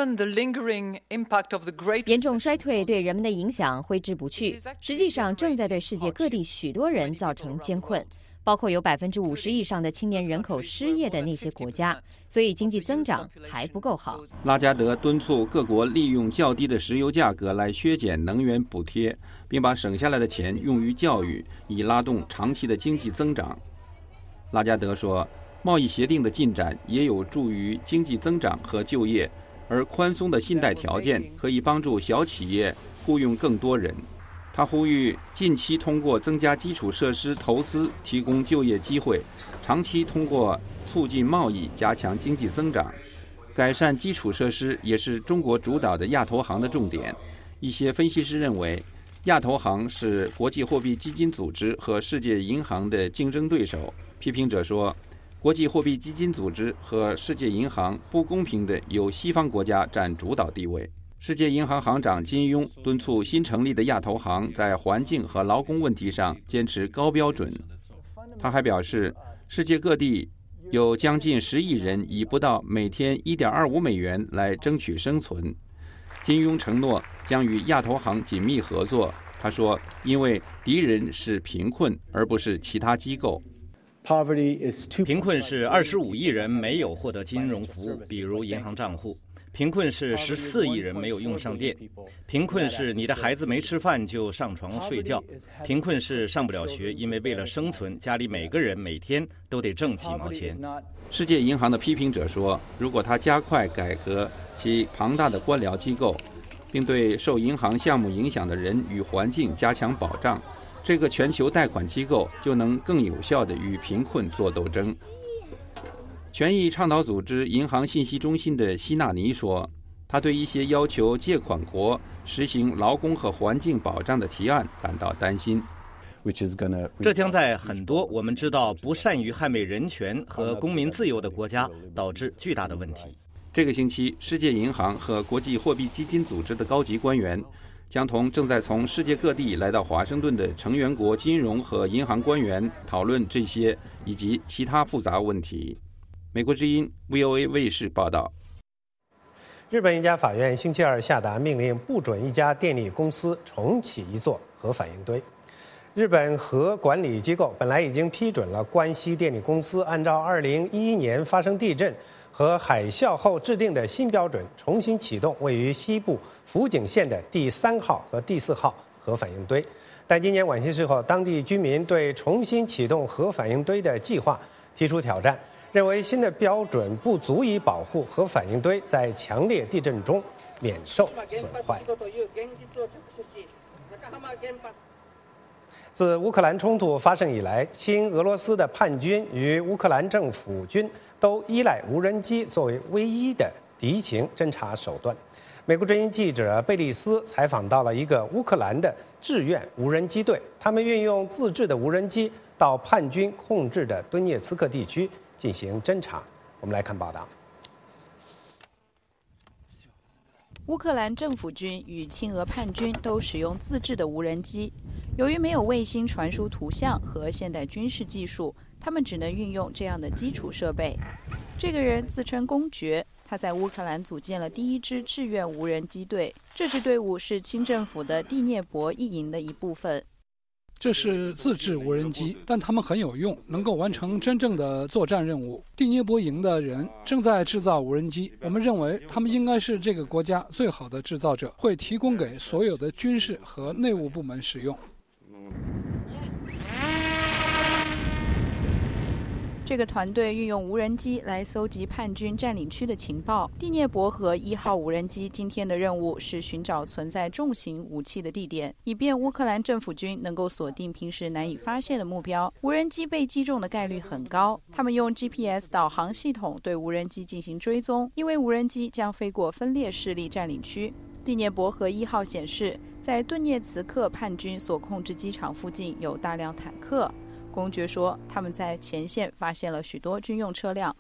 严重衰退对人们的影响挥之不去，实际上正在对世界各地许多人造成艰困，包括有50%以上的青年人口失业的那些国家，所以经济增长还不够好。 拉加德敦促各国利用较低的石油价格来削减能源补贴，并把省下来的钱用于教育，以拉动长期的经济增长。拉加德说，贸易协定的进展也有助于经济增长和就业，而宽松的信贷条件可以帮助小企业雇佣更多人。他呼吁近期通过增加基础设施投资提供就业机会，长期通过促进贸易加强经济增长。改善基础设施也是中国主导的亚投行的重点。一些分析师认为，亚投行是国际货币基金组织和世界银行的竞争对手。批评者说，国际货币基金组织和世界银行不公平地由西方国家占主导地位。世界银行行长金庸敦促新成立的亚投行在环境和劳工问题上坚持高标准。他还表示，世界各地有将近10亿人以不到每天1.25美元来争取生存。金庸承诺将与亚投行紧密合作， 他说，因为敌人是贫困，而不是其他机构。 贫困是25亿人没有获得金融服务，比如银行账户。贫困是14亿人没有用上电，贫困是你的孩子没吃饭就上床睡觉，贫困是上不了学，因为为了生存，家里每个人每天都得挣几毛钱。 世界银行的批评者说，如果他加快改革其庞大的官僚机构，并对受银行项目影响的人与环境加强保障，这个全球贷款机构就能更有效地与贫困作斗争。权益倡导组织银行信息中心的希纳尼说，他对一些要求借款国实行劳工和环境保障的提案感到担心。 这将在很多我们知道不善于捍卫人权和公民自由的国家导致巨大的问题。 这个星期，世界银行和国际货币基金组织的高级官员将同正在从世界各地来到华盛顿的成员国金融和银行官员讨论这些以及其他复杂问题。美国之音 VOA 卫视报道。 日本一家法院星期二下达命令，不准一家电力公司重启一座核反应堆。日本核管理机构本来已经批准了关西电力公司按照2011年发生地震和海啸后制定的新标准，重新启动位于西部福井县的第3号和第4号核反应堆。但今年晚些时候，当地居民对重新启动核反应堆的计划提出挑战，认为新的标准不足以保护核反应堆在强烈地震中免受损坏。自乌克兰冲突发生以来，亲俄罗斯的叛军与乌克兰政府军都依赖无人机作为唯一的敌情侦察手段。美国之音记者贝利斯采访到了一个乌克兰的志愿无人机队，他们运用自制的无人机到叛军控制的顿涅茨克地区进行侦察。我们来看报道。 乌克兰政府军与亲俄叛军都使用自制的无人机，由于没有卫星传输图像和现代军事技术，他们只能运用这样的基础设备。这个人自称公爵，他在乌克兰组建了第一支志愿无人机队，这支队伍是清政府的第聂伯一营的一部分。 这是自制无人机，但它们很有用，能够完成真正的作战任务。第聂伯营的人正在制造无人机，我们认为他们应该是这个国家最好的制造者，会提供给所有的军事和内务部门使用。 这个团队运用无人机来搜集叛军占领区的情报。第聂伯河1号无人机今天的任务是寻找存在重型武器的地点，以便乌克兰政府军能够锁定平时难以发现的目标。无人机被击中的概率很高，他们用 GPS 导航系统对无人机进行追踪，因为无人机将飞过分裂势力占领区。第聂伯河1号显示，在顿涅茨克叛军所控制机场附近有大量坦克。公爵说，他们在前线发现了许多军用车辆，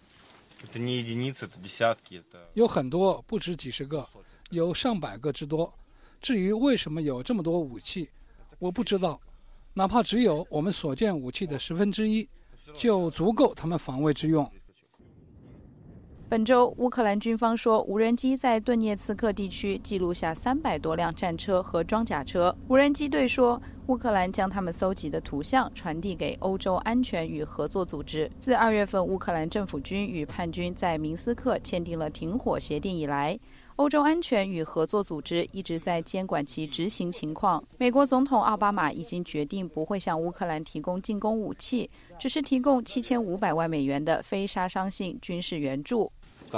有很多，不止几十个，有上百个之多。至于为什么有这么多武器，我不知道。哪怕只有我们所见武器的1/10，就足够他们防卫之用。 本周，乌克兰军方说，无人机在顿涅茨克地区记录下300多辆战车和装甲车。无人机队说，乌克兰将他们搜集的图像传递给欧洲安全与合作组织。自2月份乌克兰政府军与叛军在明斯克签订了停火协定以来，欧洲安全与合作组织一直在监管其执行情况。美国总统奥巴马已经决定不会向乌克兰提供进攻武器，只是提供7500万美元的非杀伤性军事援助。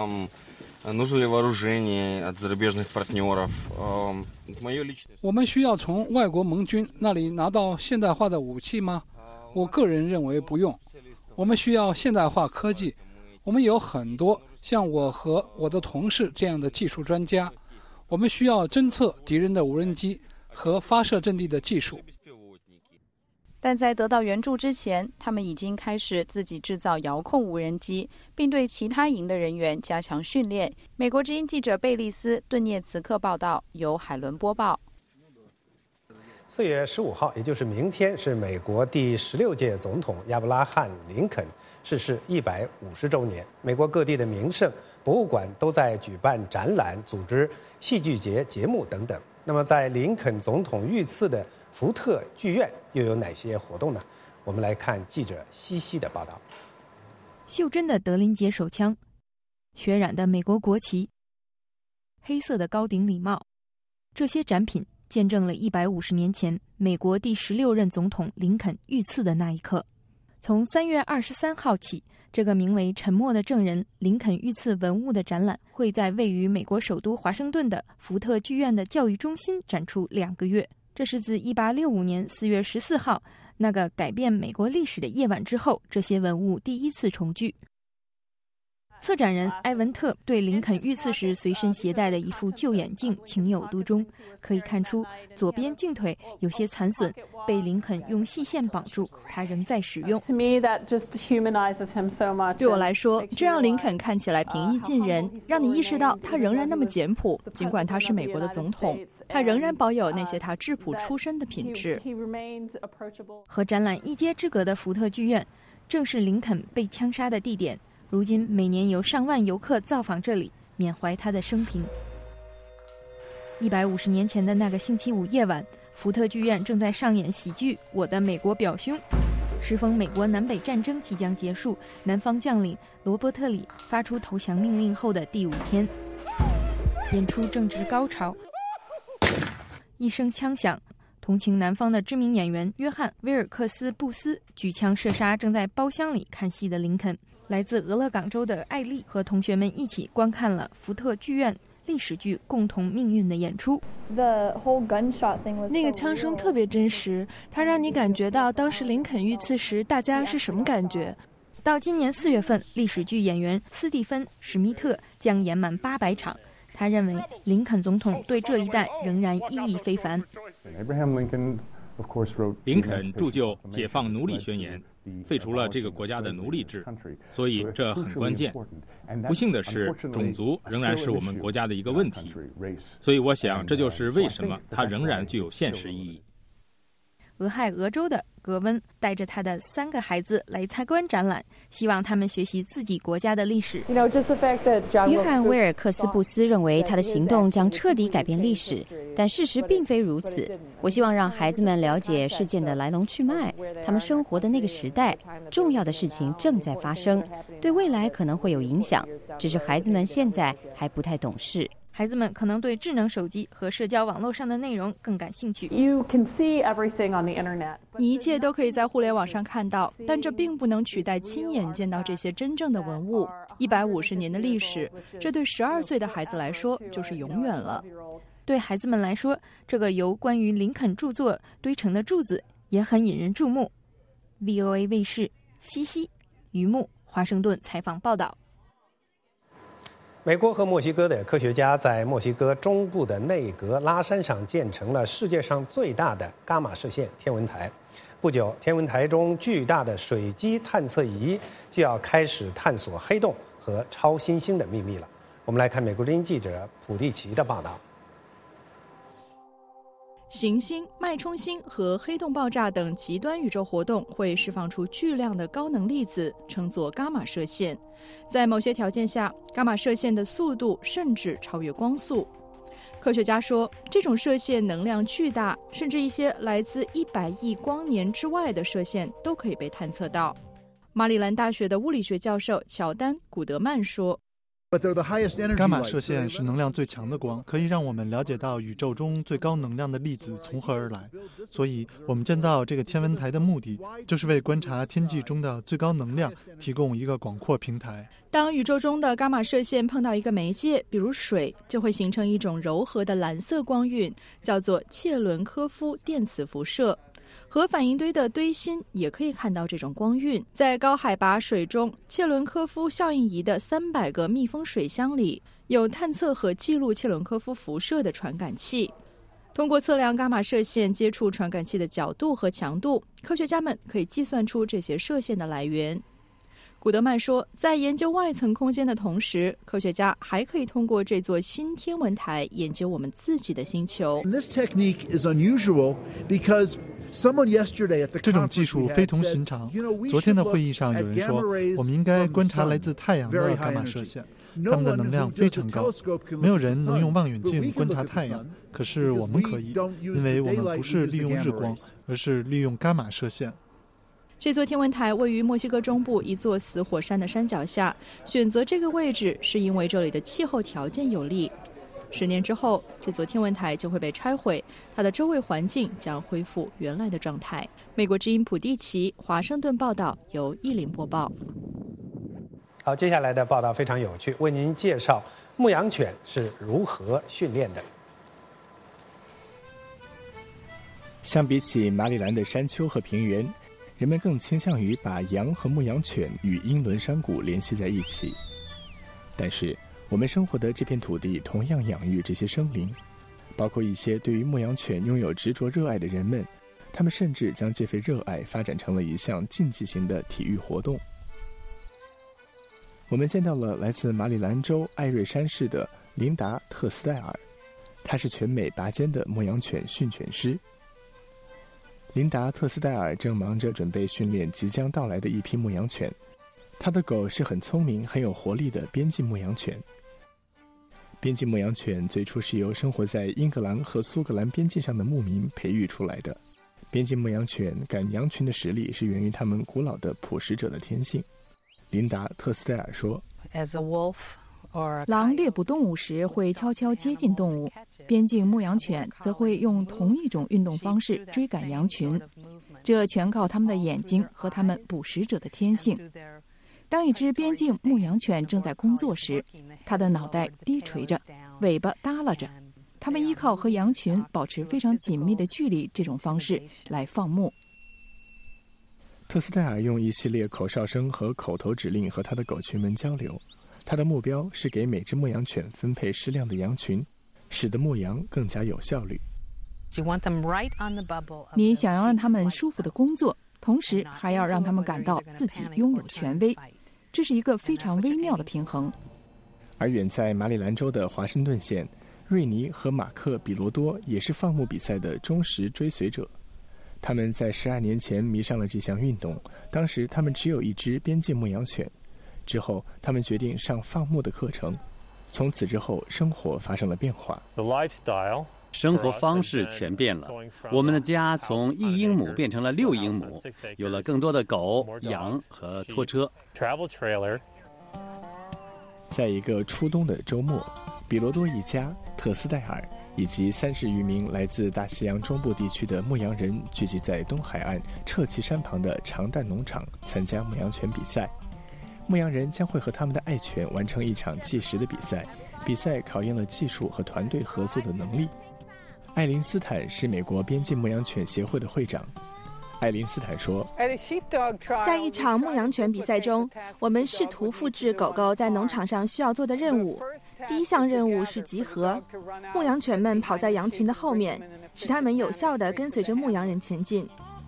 我们需要从外国盟军那里拿到现代化的武器吗？我个人认为不用。我们需要现代化科技，我们有很多像我和我的同事这样的技术专家。我们需要侦测敌人的无人机和发射阵地的技术。 但在得到援助之前，他们已经开始自己制造遥控无人机，并对其他营的人员加强训练。美国之音记者贝利斯顿涅茨克报道，由海伦播报。 4月15号，也就是明天，是美国第16届总统亚伯拉罕·林肯逝世150周年。美国各地的名胜、博物馆都在举办展览、组织戏剧节节目等等。 那么，在林肯总统遇刺的福特剧院又有哪些活动呢？我们来看记者西西的报道。 袖珍的德林杰手枪，血染的美国国旗，黑色的高顶礼帽，这些展品见证了150年前美国第16任总统林肯遇刺的那一刻。从3月23号起，这个名为《沉默的证人：林肯遇刺文物》的展览会在位于美国首都华盛顿的福特剧院的教育中心展出2个月。这是自1865年4月14号那个改变美国历史的夜晚之后，这些文物第一次重聚。策展人埃文特对林肯遇刺时随身携带的一副旧眼镜情有独钟，可以看出左边镜腿有些残损，被林肯用细线绑住，他仍在使用。 对我来说，这让林肯看起来平易近人，让你意识到他仍然那么简朴，尽管他是美国的总统，他仍然保有那些他质朴出身的品质。 和展览一街之隔的福特剧院，正是林肯被枪杀的地点。如今每年有上万游客造访这里，缅怀他的生平。150年前的那个星期五夜晚，福特剧院正在上演喜剧《我的美国表兄》。适逢美国南北战争即将结束，南方将领罗伯特里发出投降命令后的第5天，演出正值高潮。一声枪响，同情南方的知名演员约翰·威尔克斯·布斯举枪射杀正在包厢里看戏的林肯。来自俄勒冈州的艾丽和同学们一起观看了福特剧院历史剧《共同命运》的演出。 那个枪声特别真实，它让你感觉到当时林肯遇刺时大家是什么感觉。 到今年4月份，历史剧演员斯蒂芬·史密特将演满800场。他认为林肯总统对这一代仍然意义非凡。 林肯铸就《解放奴隶宣言》，废除了这个国家的奴隶制，所以这很关键。不幸的是，种族仍然是我们国家的一个问题，所以我想这就是为什么它仍然具有现实意义。 俄亥俄州的格温带着他的3个孩子来参观展览，希望他们学习自己国家的历史。 约翰·威尔克斯·布斯认为他的行动将彻底改变历史，但事实并非如此。我希望让孩子们了解事件的来龙去脉，他们生活的那个时代，重要的事情正在发生，对未来可能会有影响，只是孩子们现在还不太懂事。 孩子们可能对智能手机和社交网络上的内容更感兴趣。 你一切都可以在互联网上看到，但这并不能取代亲眼见到这些真正的文物。150年的历史，这对12岁的孩子来说就是永远了。 对孩子们来说，这个由关于林肯著作堆成的柱子也很引人注目。VOA 卫视西西、于木华盛顿采访报道。 美国和墨西哥的科学家在墨西哥中部的内格拉山上建成了世界上最大的伽马射线天文台。不久，天文台中巨大的水基探测仪就要开始探索黑洞和超新星的秘密了。我们来看美国之音记者普蒂奇的报道。 行星、脉冲星和黑洞爆炸等极端宇宙活动会释放出巨量的高能粒子，称作伽马射线。在某些条件下，伽马射线的速度甚至超越光速。科学家说，这种射线能量巨大，甚至一些来自100亿光年之外的射线都可以被探测到。马里兰大学的物理学教授乔丹·古德曼说， 伽马射线是能量最强的光，可以让我们了解到宇宙中最高能量的粒子从何而来。所以我们建造这个天文台的目的，就是为观察天际中的最高能量提供一个广阔平台。 当宇宙中的伽马射线碰到一个媒介，比如水，就会形成一种柔和的蓝色光晕，叫做切伦科夫电磁辐射。核反应堆的堆芯也可以看到这种光晕。在高海拔水中，切伦科夫效应仪的300个密封水箱里有探测和记录切伦科夫辐射的传感器。通过测量伽马射线接触传感器的角度和强度，科学家们可以计算出这些射线的来源。古德曼说，在研究外层空间的同时，科学家还可以通过这座新天文台研究我们自己的星球。 这种技术非同寻常。昨天的会议上有人说，我们应该观察来自太阳的伽马射线。 它们的能量非常高，没有人能用望远镜观察太阳，可是我们可以，因为我们不是利用日光，而是利用伽马射线。 这座天文台位于墨西哥中部一座死火山的山脚下，选择这个位置是因为这里的气候条件有利。10年之后，这座天文台就会被拆毁，它的周围环境将恢复原来的状态。美国之音普蒂奇，华盛顿报道，由依林播报。 好，接下来的报道非常有趣，为您介绍牧羊犬是如何训练的。 相比起马里兰的山丘和平原，人们更倾向于把羊和牧羊犬与英伦山谷联系在一起。但是我们生活的这片土地同样养育这些生灵，包括一些对于牧羊犬拥有执着热爱的人们，他们甚至将这份热爱发展成了一项竞技型的体育活动。我们见到了来自马里兰州艾瑞山市的琳达·特斯戴尔，她是全美拔尖的牧羊犬训犬师。琳达·特斯戴尔正忙着准备训练即将到来的一批牧羊犬，她的狗是很聪明、很有活力的边境牧羊犬。边境牧羊犬最初是由生活在英格兰和苏格兰边境上的牧民培育出来的。边境牧羊犬赶羊群的实力是源于他们古老的捕食者的天性。琳达·特斯戴尔说， 狼猎捕动物时会悄悄接近动物，边境牧羊犬则会用同一种运动方式追赶羊群，这全靠它们的眼睛和它们捕食者的天性。当一只边境牧羊犬正在工作时，它的脑袋低垂着，尾巴耷拉着，它们依靠和羊群保持非常紧密的距离这种方式来放牧。 特斯戴尔用一系列口哨声和口头指令和他的狗群们交流，他的目标是给每只牧羊犬分配适量的羊群，使得牧羊更加有效率。 你想要让他们舒服的工作，同时还要让他们感到自己拥有权威，这是一个非常微妙的平衡。 而远在马里兰州的华盛顿县，瑞尼和马克·比罗多也是放牧比赛的忠实追随者。他们在12年前迷上了这项运动，当时他们只有一只边境牧羊犬。之后他们决定上放牧的课程，从此之后生活发生了变化。 生活方式全变了，我们的家从1英亩变成了6英亩，有了更多的狗、羊和拖车。 在一个初冬的周末，比罗多一家、特斯戴尔以及30余名来自大西洋中部地区的牧羊人聚集在东海岸彻奇山旁的长蛋农场参加牧羊犬比赛。牧羊人将会和他们的爱犬完成一场计时的比赛，比赛考验了技术和团队合作的能力。艾琳斯坦是美国边境牧羊犬协会的会长。艾琳斯坦说， 在一场牧羊犬比赛中，我们试图复制狗狗在农场上需要做的任务。第一项任务是集合，牧羊犬们跑在羊群的后面，使它们有效地跟随着牧羊人前进。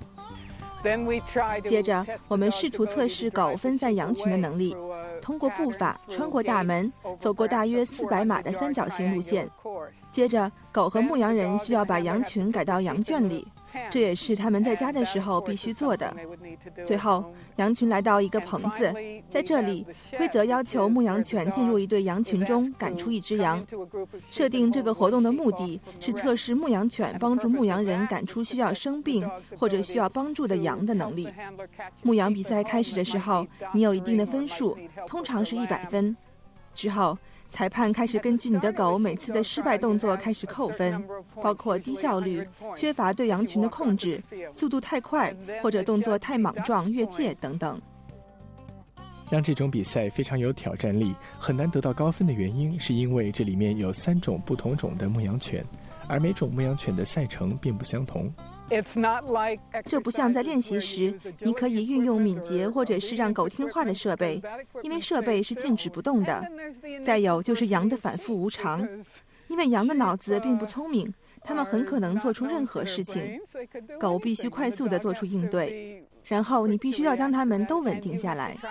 接着我们试图测试狗分散羊群的能力，通过步伐穿过大门，走过大约400码的三角形路线。接着狗和牧羊人需要把羊群赶到羊圈里，这也是他们在家的时候必须做的。最后羊群来到一个棚子，在这里规则要求牧羊犬进入一队羊群中赶出一只羊。设定这个活动的目的是测试牧羊犬帮助牧羊人赶出需要生病或者需要帮助的羊的能力。牧羊比赛开始的时候，你有一定的分数，通常是100分。之后裁判开始根据你的狗每次的失败动作开始扣分，包括低效率、缺乏对羊群的控制、速度太快或者动作太莽撞、越界等等。 让这种比赛非常有挑战力，很难得到高分的原因，是因为这里面有3种不同种的牧羊犬，而每种牧羊犬的赛程并不相同。 这不像在练习时，你可以运用敏捷或者是让狗听话的设备，因为设备是静止不动的。再有就是羊的反复无常，因为羊的脑子并不聪明，它们很可能做出任何事情。狗必须快速地做出应对，然后你必须要将它们都稳定下来。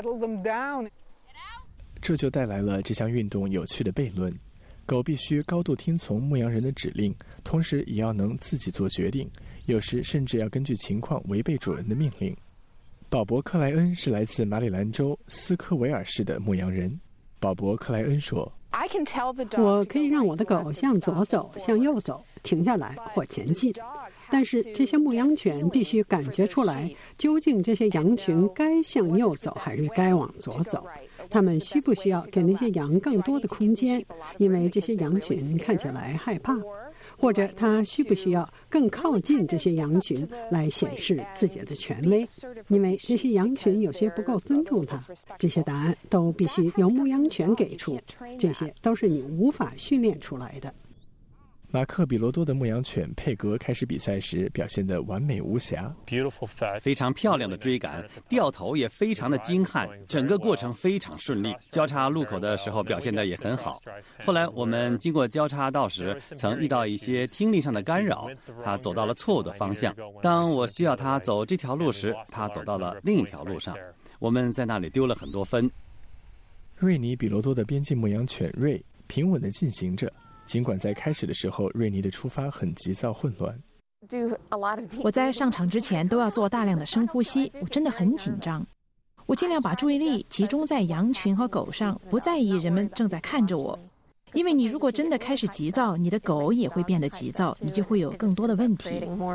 这就带来了这项运动有趣的悖论。狗必须高度听从牧羊人的指令，同时也要能自己做决定，有时甚至要根据情况违背主人的命令。鲍勃·克莱恩是来自马里兰州斯科维尔市的牧羊人。 鲍勃·克莱恩说：“ 我可以让我的狗向左走，向右走，停下来或前进。但是这些牧羊犬必须感觉出来，究竟这些羊群该向右走还是该往左走。他们需不需要给那些羊更多的空间，因为这些羊群看起来害怕？或者他需不需要更靠近这些羊群来显示自己的权威，因为这些羊群有些不够尊重他？这些答案都必须由牧羊犬给出，这些都是你无法训练出来的。” 马克·比罗多的牧羊犬佩格开始比赛时表现得完美无瑕， 非常漂亮的追赶，掉头也非常的精悍，整个过程非常顺利。交叉路口的时候表现得也很好。后来我们经过交叉道时，曾遇到一些听力上的干扰，他走到了错误的方向。当我需要他走这条路时，他走到了另一条路上。我们在那里丢了很多分。 瑞尼·比罗多的边境牧羊犬瑞平稳地进行着。尽管在开始的时候，瑞尼的出发很急躁混乱。 我在上场之前都要做大量的深呼吸，我真的很紧张。我尽量把注意力集中在羊群和狗上，不在意人们正在看着我。因为你如果真的开始急躁，你的狗也会变得急躁，你就会有更多的问题。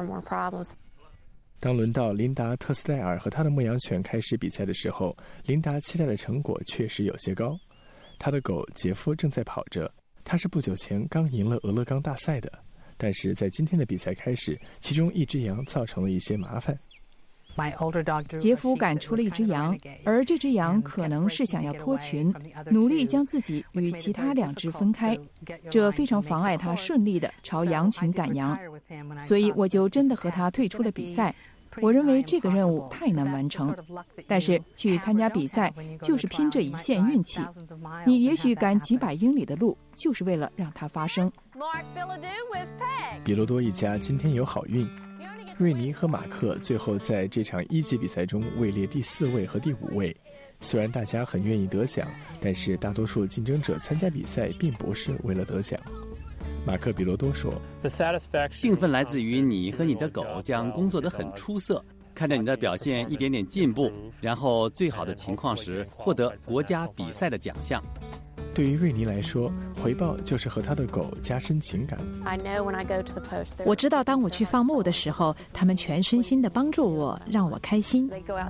当轮到琳达·特斯戴尔和他的牧羊犬开始比赛的时候，琳达期待的成果确实有些高。他的狗杰夫正在跑着。他是不久前刚赢了俄勒冈大赛的，但是在今天的比赛开始，其中一只羊造成了一些麻烦。 杰夫赶出了一只羊，而这只羊可能是想要脱群，努力将自己与其他2只分开，这非常妨碍他顺利地朝羊群赶羊，所以我就真的和他退出了比赛。我认为这个任务太难完成，但是去参加比赛就是拼这一线运气。你也许赶几百英里的路，就是为了让它发生。 比罗多一家今天有好运，瑞尼和马克最后在这场1级比赛中位列第4位和第5位。虽然大家很愿意得奖，但是大多数竞争者参加比赛并不是为了得奖。马克·比罗多说：“ 兴奋来自于你和你的狗将工作得很出色，看着你的表现一点点进步，然后最好的情况时获得国家比赛的奖项。” 对于瑞尼来说，回报就是和他的狗加深情感。 我知道当我去放牧的时候，他们全身心地帮助我，让我开心。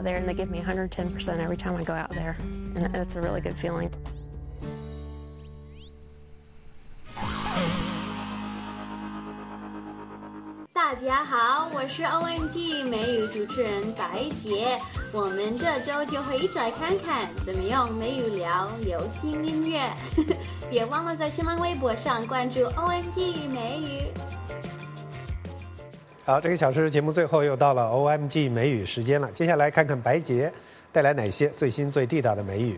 大家好，我是 OMG 美语主持人白洁。我们这周就会一起来看看怎么用美语聊流行音乐。别忘了在新浪微博上关注 OMG 美语。 好，这个小时节目最后又到了 OMG 美语时间了。接下来看看白洁带来哪些最新最地道的美语。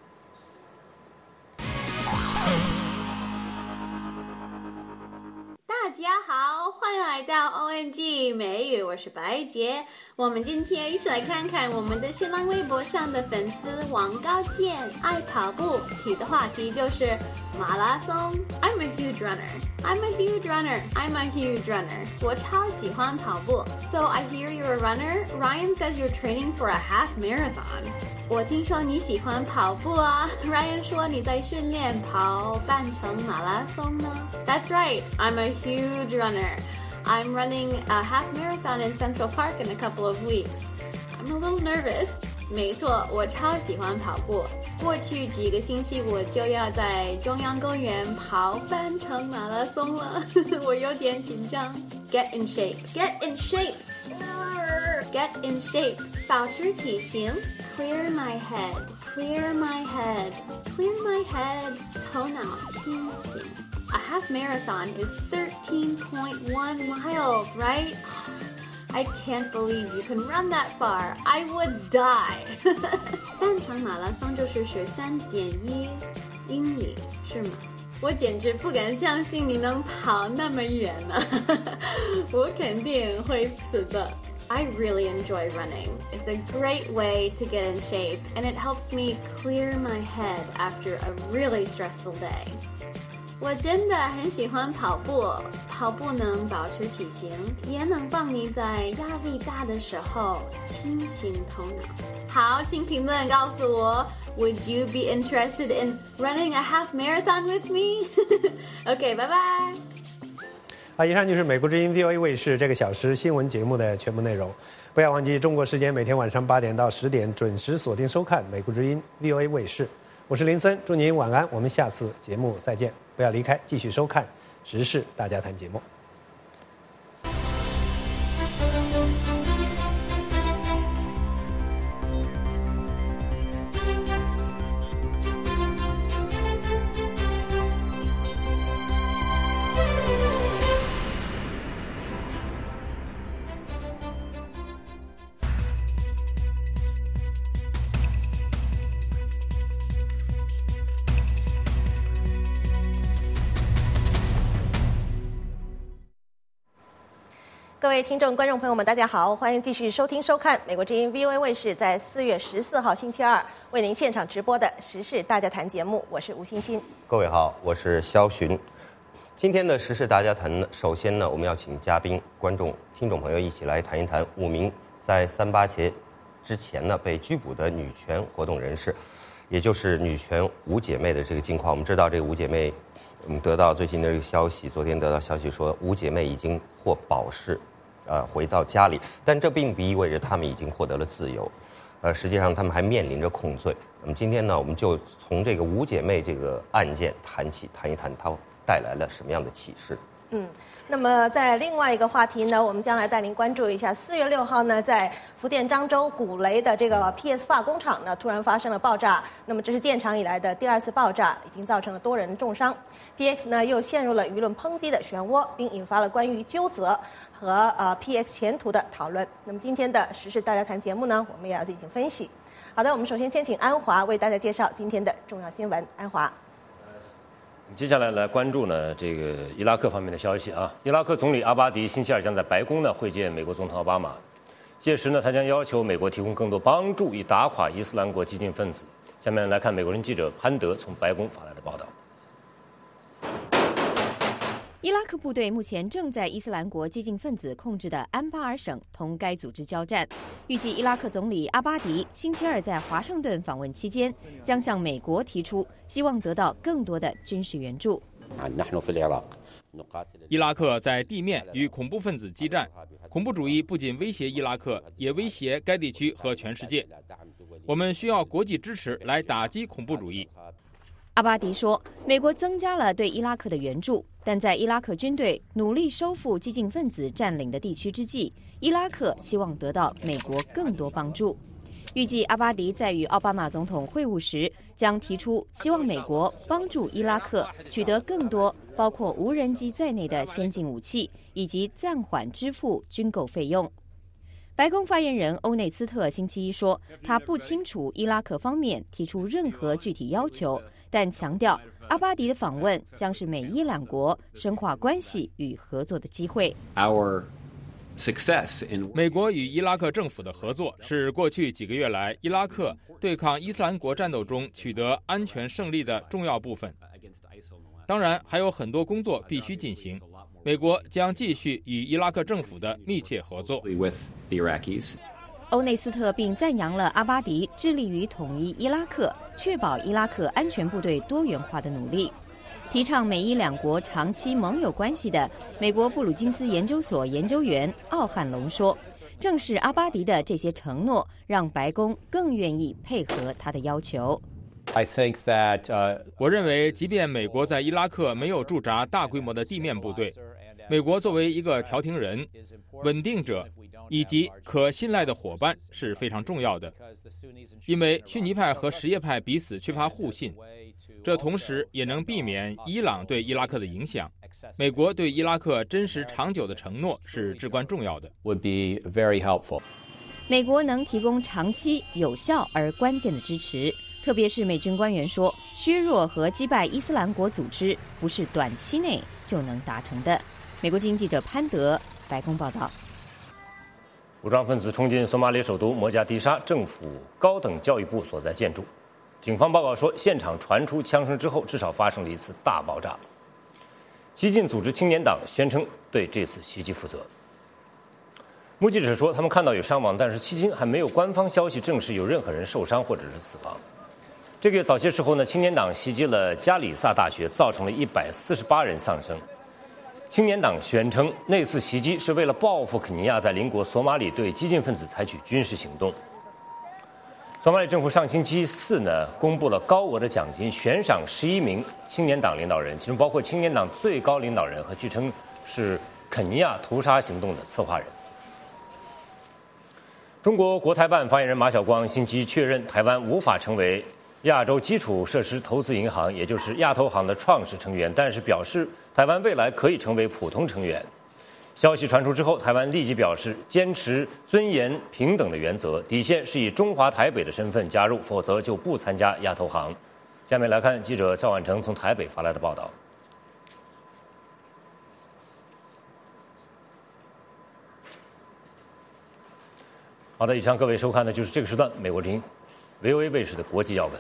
大家好，欢迎来到 OMG 美语，我是白洁。我们今天一起来看看我们的新浪微博上的粉丝王高健爱跑步提的话题就是马拉松。I'm a huge runner. I'm a huge runner. I'm a huge runner. 我超喜欢跑步。So I hear you're a runner. Ryan says you're training for a half marathon. 我听说你喜欢跑步啊 Ryan 说你在训练跑半程马拉松呢 That's right, I'm a huge runner. I'm running a half marathon in Central Park in a couple of weeks. I'm a little nervous. 没错，我超喜欢跑步。过去几个星期我就要在中央公园跑半程马拉松了我有点紧张。Get in shape. Get in shape. Get in shape. 保持体型。Clear my head. Clear my head. Clear my head. 头脑清醒。A half marathon is 13.1 miles, right? I can't believe you can run that far. I would die. 半程马拉松就是13.1英里，是吗？我简直不敢相信你能跑那么远呢我肯定会死的。I really enjoy running. It's a great way to get in shape, and it helps me clear my head after a really stressful day. 我真的很喜欢跑步，跑步能保持体型，也能帮你在压力大的时候清醒头脑。好，请评论告诉我 ，Would you be interested in running a half marathon with me? OK， 拜拜。 以上就是美国之音 VOA 卫视这个小时新闻节目的全部内容。不要忘记中国时间每天晚上8点到10点准时锁定收看美国之音 VOA 卫视。我是林森，祝您晚安，我们下次节目再见。不要离开，继续收看时事大家谈节目。 各位听众、观众朋友们，大家好，欢迎继续收听、收看美国之音 VOA 卫视在4月14号星期二为您现场直播的时事大家谈节目，我是吴欣欣。 各位好，我是肖寻。今天的时事大家谈呢，首先呢，我们要请嘉宾、观众、听众朋友一起来谈一谈5名在3·8节之前呢被拘捕的女权活动人士，也就是女权五姐妹的这个近况。我们知道这个五姐妹，我们得到最近的这个消息，昨天得到消息说五姐妹已经获保释。回到家里，但这并不意味着他们已经获得了自由，实际上他们还面临着控罪。那么今天呢，我们就从这个五姐妹这个案件谈一谈它带来了什么样的启示。 那么在另外一个话题呢，我们将来带您关注一下4月6号呢，在福建漳州古雷的这个 PS 化工厂呢，突然发生了爆炸。那么这是建厂以来的第2次爆炸，已经造成了多人重伤。PX 呢又陷入了舆论抨击的漩涡，并引发了关于纠责和PX 前途的讨论。那么今天的时事大家谈节目呢，我们也要进行分析。好的，我们首先先请安华为大家介绍今天的重要新闻。安华。 接下来关注呢这个伊拉克方面的消息啊。伊拉克总理阿巴迪星期二将在白宫呢会见美国总统奥巴马，届时呢他将要求美国提供更多帮助，以打垮伊斯兰国激进分子。下面来看美国人记者潘德从白宫发来的报道。 伊拉克部队目前正在伊斯兰国激进分子控制的安巴尔省同该组织交战。预计伊拉克总理阿巴迪星期二在华盛顿访问期间，将向美国提出希望得到更多的军事援助。 伊拉克在地面与恐怖分子激战，恐怖主义不仅威胁伊拉克，也威胁该地区和全世界。我们需要国际支持来打击恐怖主义。 阿巴迪说，美国增加了对伊拉克的援助，但在伊拉克军队努力收复激进分子占领的地区之际，伊拉克希望得到美国更多帮助。预计阿巴迪在与奥巴马总统会晤时，将提出希望美国帮助伊拉克取得更多包括无人机在内的先进武器，以及暂缓支付军购费用。白宫发言人欧内斯特星期一说，他不清楚伊拉克方面提出任何具体要求，但强调阿巴迪的访问将是美伊两国深化关系与合作的机会。 美国与伊拉克政府的合作是过去几个月来伊拉克对抗伊斯兰国战斗中取得安全胜利的重要部分。当然，还有很多工作必须进行。美国将继续与伊拉克政府的密切合作。 欧内斯特并赞扬了阿巴迪致力于统一伊拉克、确保伊拉克安全部队多元化的努力。提倡美伊两国长期盟友关系的美国布鲁金斯研究所研究员奥汉龙说，正是阿巴迪的这些承诺，让白宫更愿意配合他的要求。 我认为，即便美国在伊拉克没有驻扎大规模的地面部队，美国作为一个调停人、稳定者以及可信赖的伙伴是非常重要的，因为逊尼派和什叶派彼此缺乏互信，这同时也能避免伊朗对伊拉克的影响。美国对伊拉克真实长久的承诺是至关重要的。 美国能提供长期、有效而关键的支持，特别是美军官员说，削弱和击败伊斯兰国组织不是短期内就能达成的。美国经济记者潘德，白宫报道。 武装分子冲进索马里首都摩加迪沙政府高等教育部所在建筑，警方报告说，现场传出枪声之后，至少发生了一次大爆炸。 激进组织青年党宣称对这次袭击负责。目击者说，他们看到有伤亡，但是迄今还没有官方消息证实有任何人受伤或者是死亡。这个月早些时候呢，青年党袭击了加里萨大学，造成了148人丧生。青年党宣称，那次袭击是为了报复肯尼亚在邻国索马里对激进分子采取军事行动。索马里政府上星期四呢，公布了高额的奖金，悬赏11名青年党领导人，其中包括青年党最高领导人和据称是肯尼亚屠杀行动的策划人。中国国台办发言人马晓光星期确认，台湾无法成为亚洲基础设施投资银行，也就是亚投行的创始成员，但是表示台湾未来可以成为普通成员。消息传出之后，台湾立即表示坚持尊严平等的原则，底线是以中华台北的身份加入，否则就不参加亚投行。下面来看记者赵婉成从台北发来的报道。好的，以上各位收看的就是这个时段美国之音 VOA 卫视的国际要闻。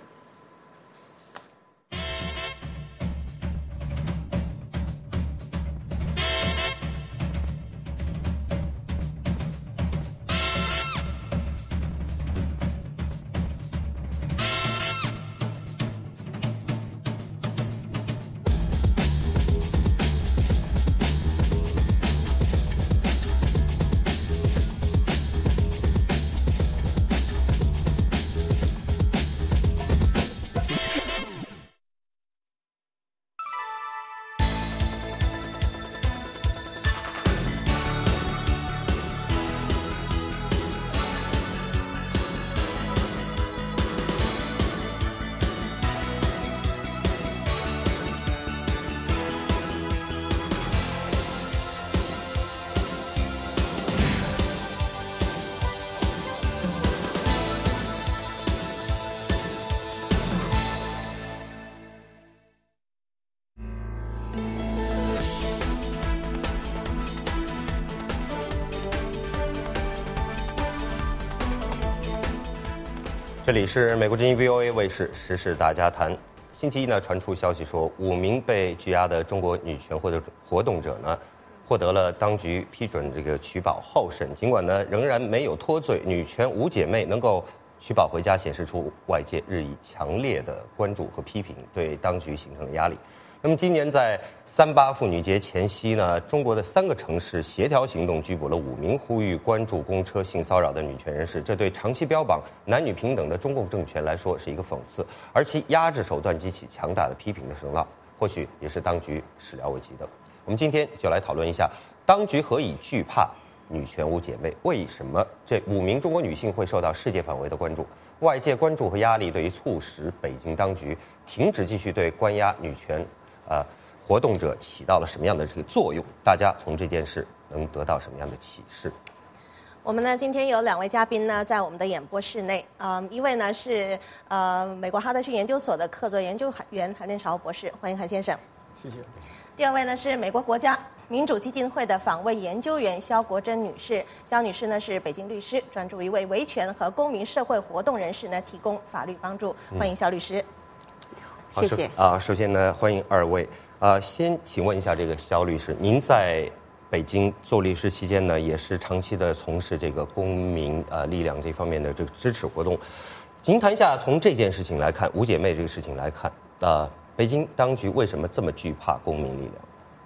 这里是美国之音 VOA 卫视时事大家谈。星期一呢，传出消息说，5名被拘押的中国女权活动者呢，获得了当局批准这个取保候审。尽管呢，仍然没有脱罪，女权5姐妹能够取保回家，显示出外界日益强烈的关注和批评，对当局形成了压力。那么今年在3·8妇女节前夕呢，中国的3个城市协调行动拘捕了5名呼吁关注公车性骚扰的女权人士，这对长期标榜男女平等的中共政权来说是一个讽刺，而其压制手段激起强大的批评的声浪，或许也是当局始料未及的。我们今天就来讨论一下，当局何以惧怕女权5姐妹？为什么这5名中国女性会受到世界范围的关注？外界关注和压力对于促使北京当局停止继续对关押女权活动者起到了什么样的这个作用？大家从这件事能得到什么样的启示？ 我们呢今天有2位嘉宾呢在我们的演播室内，一位呢是美国哈德逊研究所的客座研究员韩振潮博士，欢迎韩先生。 谢谢。 第2位呢是美国国家民主基金会的访问研究员肖国珍女士，肖女士呢是北京律师，专注于为维权和公民社会活动人士呢提供法律帮助。欢迎肖律师。 谢谢。首先呢，欢迎2位。先请问一下这个肖律师，您在北京做律师期间呢，也是长期的从事这个公民力量这方面的这个支持活动。您谈一下，从这件事情来看，5姐妹这个事情来看，北京当局为什么这么惧怕公民力量？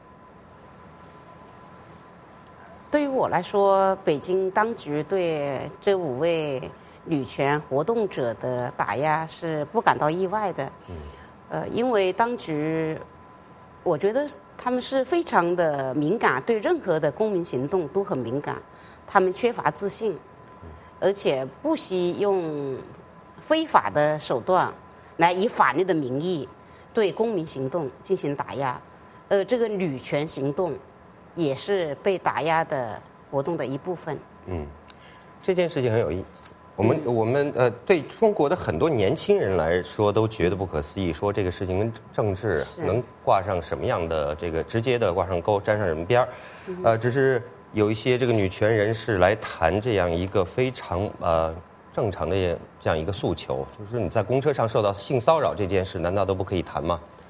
对于我来说，北京当局对这5位女权活动者的打压是不感到意外的。因为当局，我觉得他们是非常的敏感，对任何的公民行动都很敏感。他们缺乏自信，而且不惜用非法的手段来以法律的名义对公民行动进行打压。这个女权行动也是被打压的活动的一部分。 这件事情很有意思。我们对中国的很多年轻人来说都觉得不可思议，说这个事情跟政治能挂上什么样的这个直接的挂上钩，沾上什么边儿？只是有一些这个女权人士来谈这样一个非常正常的这样一个诉求，就是你在公车上受到性骚扰这件事，难道都不可以谈吗？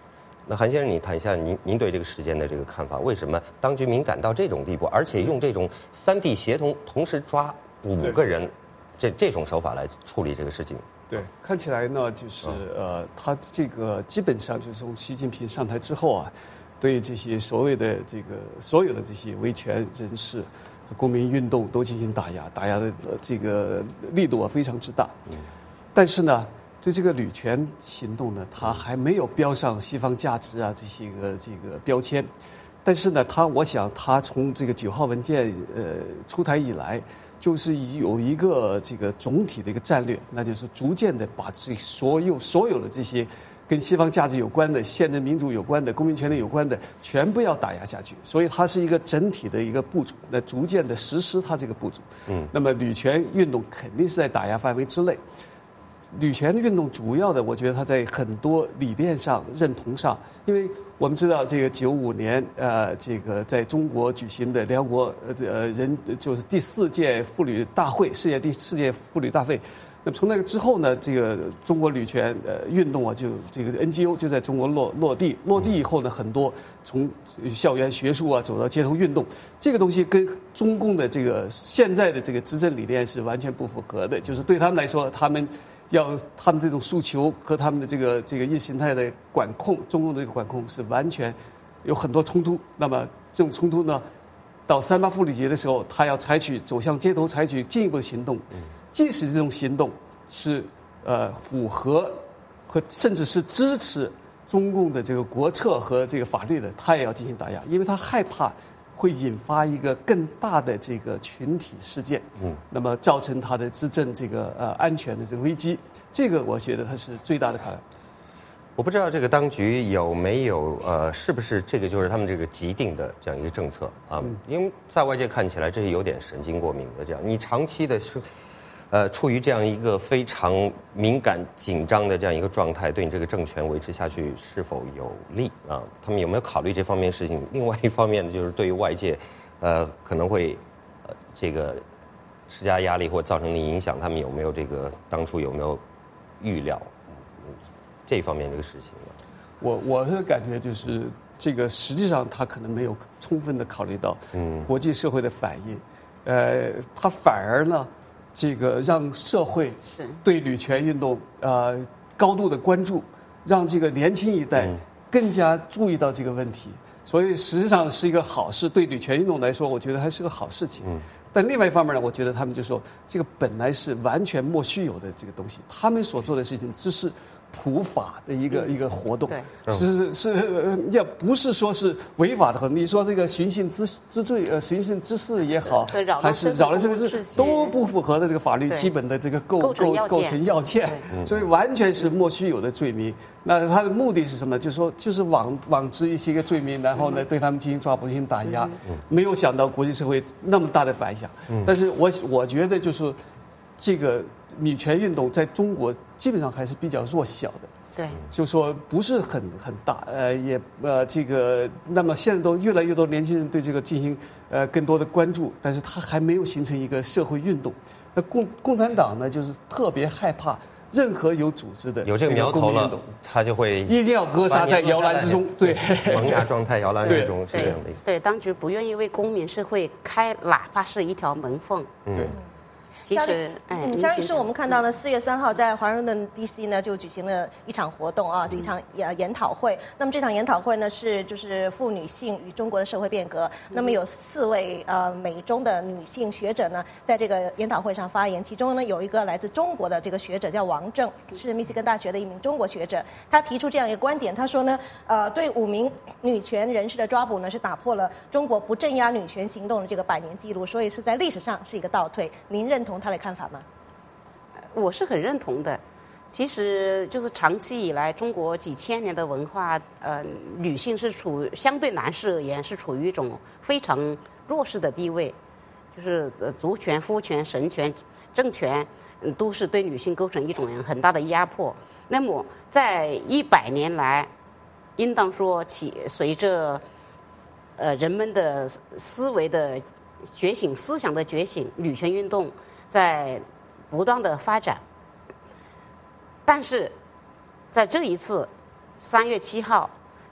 那韩先生，你谈一下您对这个事件的这个看法？为什么当局敏感到这种地步，而且用这种3地协同同时抓5个人，这种手法来处理这个事情？ 对，看起来呢，就是他这个基本上就是从习近平上台之后啊，对这些所有的这些维权人士、公民运动都进行打压的这个力度啊非常之大。但是呢，对这个女权行动呢，它还没有标上西方价值啊这些个标签。但是呢，我想他从这个9号文件出台以来，就是有一个这个总体的一个战略，那就是逐渐的把这所有的这些跟西方价值有关的、宪政民主有关的、公民权利有关的，全部要打压下去。所以它是一个整体的一个部署，那逐渐的实施它这个部署。那么女权运动肯定是在打压范围之内。女权运动主要的，我觉得它在很多理念上、认同上，因为我们知道这个95年，这个在中国举行的联合国就是第4届妇女大会，世界第4届妇女大会。那么从那个之后呢，这个中国女权运动啊，就这个 NGO 就在中国落地以后呢，很多从校园学术啊走到街头运动，这个东西跟中共的这个现在的这个执政理念是完全不符合的，就是对他们来说，他们这种诉求和他们的这个意识形态的管控，中共的这个管控是完全有很多冲突。那么这种冲突呢，到3·8妇女节的时候，他要走向街头，采取进一步的行动。即使这种行动是符合和甚至是支持中共的这个国策和这个法律的，他也要进行打压，因为他害怕会引发一个更大的这个群体事件，那么造成他的执政这个安全的这个危机，这个我觉得它是最大的考量。 我不知道这个当局有没有是不是这个就是他们这个既定的这样一个政策啊？因为在外界看起来这是有点神经过敏的这样，你长期的是。处于这样一个非常敏感、紧张的这样一个状态，对你这个政权维持下去是否有利啊？他们有没有考虑这方面事情？另外一方面呢，就是对于外界，可能会这个施加压力或造成的影响，他们有没有当初有没有预料这方面这个事情呢？ 我的感觉就是这个实际上他可能没有充分的考虑到国际社会的反应，他反而呢。这个让社会对女权运动高度的关注，让这个年轻一代更加注意到这个问题，所以实际上是一个好事。对女权运动来说，我觉得还是个好事情。但另外一方面呢，我觉得他们就说这个本来是完全莫须有的这个东西，他们所做的事情只是普法的一个活动，也不是说是违法的活动。你说这个寻衅之罪、寻衅之事也好，还是扰乱社会秩序，都不符合的这个法律基本的这个构成要件，所以完全是莫须有的罪名。那他的目的是什么？就是网织一些个罪名，然后呢对他们进行抓捕、进行打压。没有想到国际社会那么大的反响。但是我觉得就是这个女权运动在中国基本上还是比较弱小的， 对， 就说不是很大，这个那么现在都越来越多年轻人对这个进行更多的关注，但是它还没有形成一个社会运动。那共产党呢，就是特别害怕任何有组织的有这个苗头了，他就会一定要扼杀在摇篮之中，对， 萌芽状态摇篮之中是这样的。 对，当局不愿意为公民社会开哪怕是一条门缝。 对。 其实， 肖律师，我们看到呢，4月3号在华盛顿 DC 呢就举行了一场活动啊，一场研讨会。那么这场研讨会呢就是妇女性与中国的社会变革。那么有4位美中的女性学者呢在这个研讨会上发言，其中呢有一个来自中国的这个学者叫王正，是密西根大学的一名中国学者。他提出这样一个观点，他说呢，对5名女权人士的抓捕呢是打破了中国不镇压女权行动的这个100年记录，所以是在历史上是一个倒退。您认同他的看法吗？ 我是很认同的。其实就是长期以来，中国几千年的文化，女性是相对男士而言是处于一种非常弱势的地位，就是族权、夫权、神权、政权，都是对女性构成一种很大的压迫。那么在100年来，应当说随着人们的思维的觉醒、思想的觉醒，女权运动在不断的发展。但是在这一次3月7号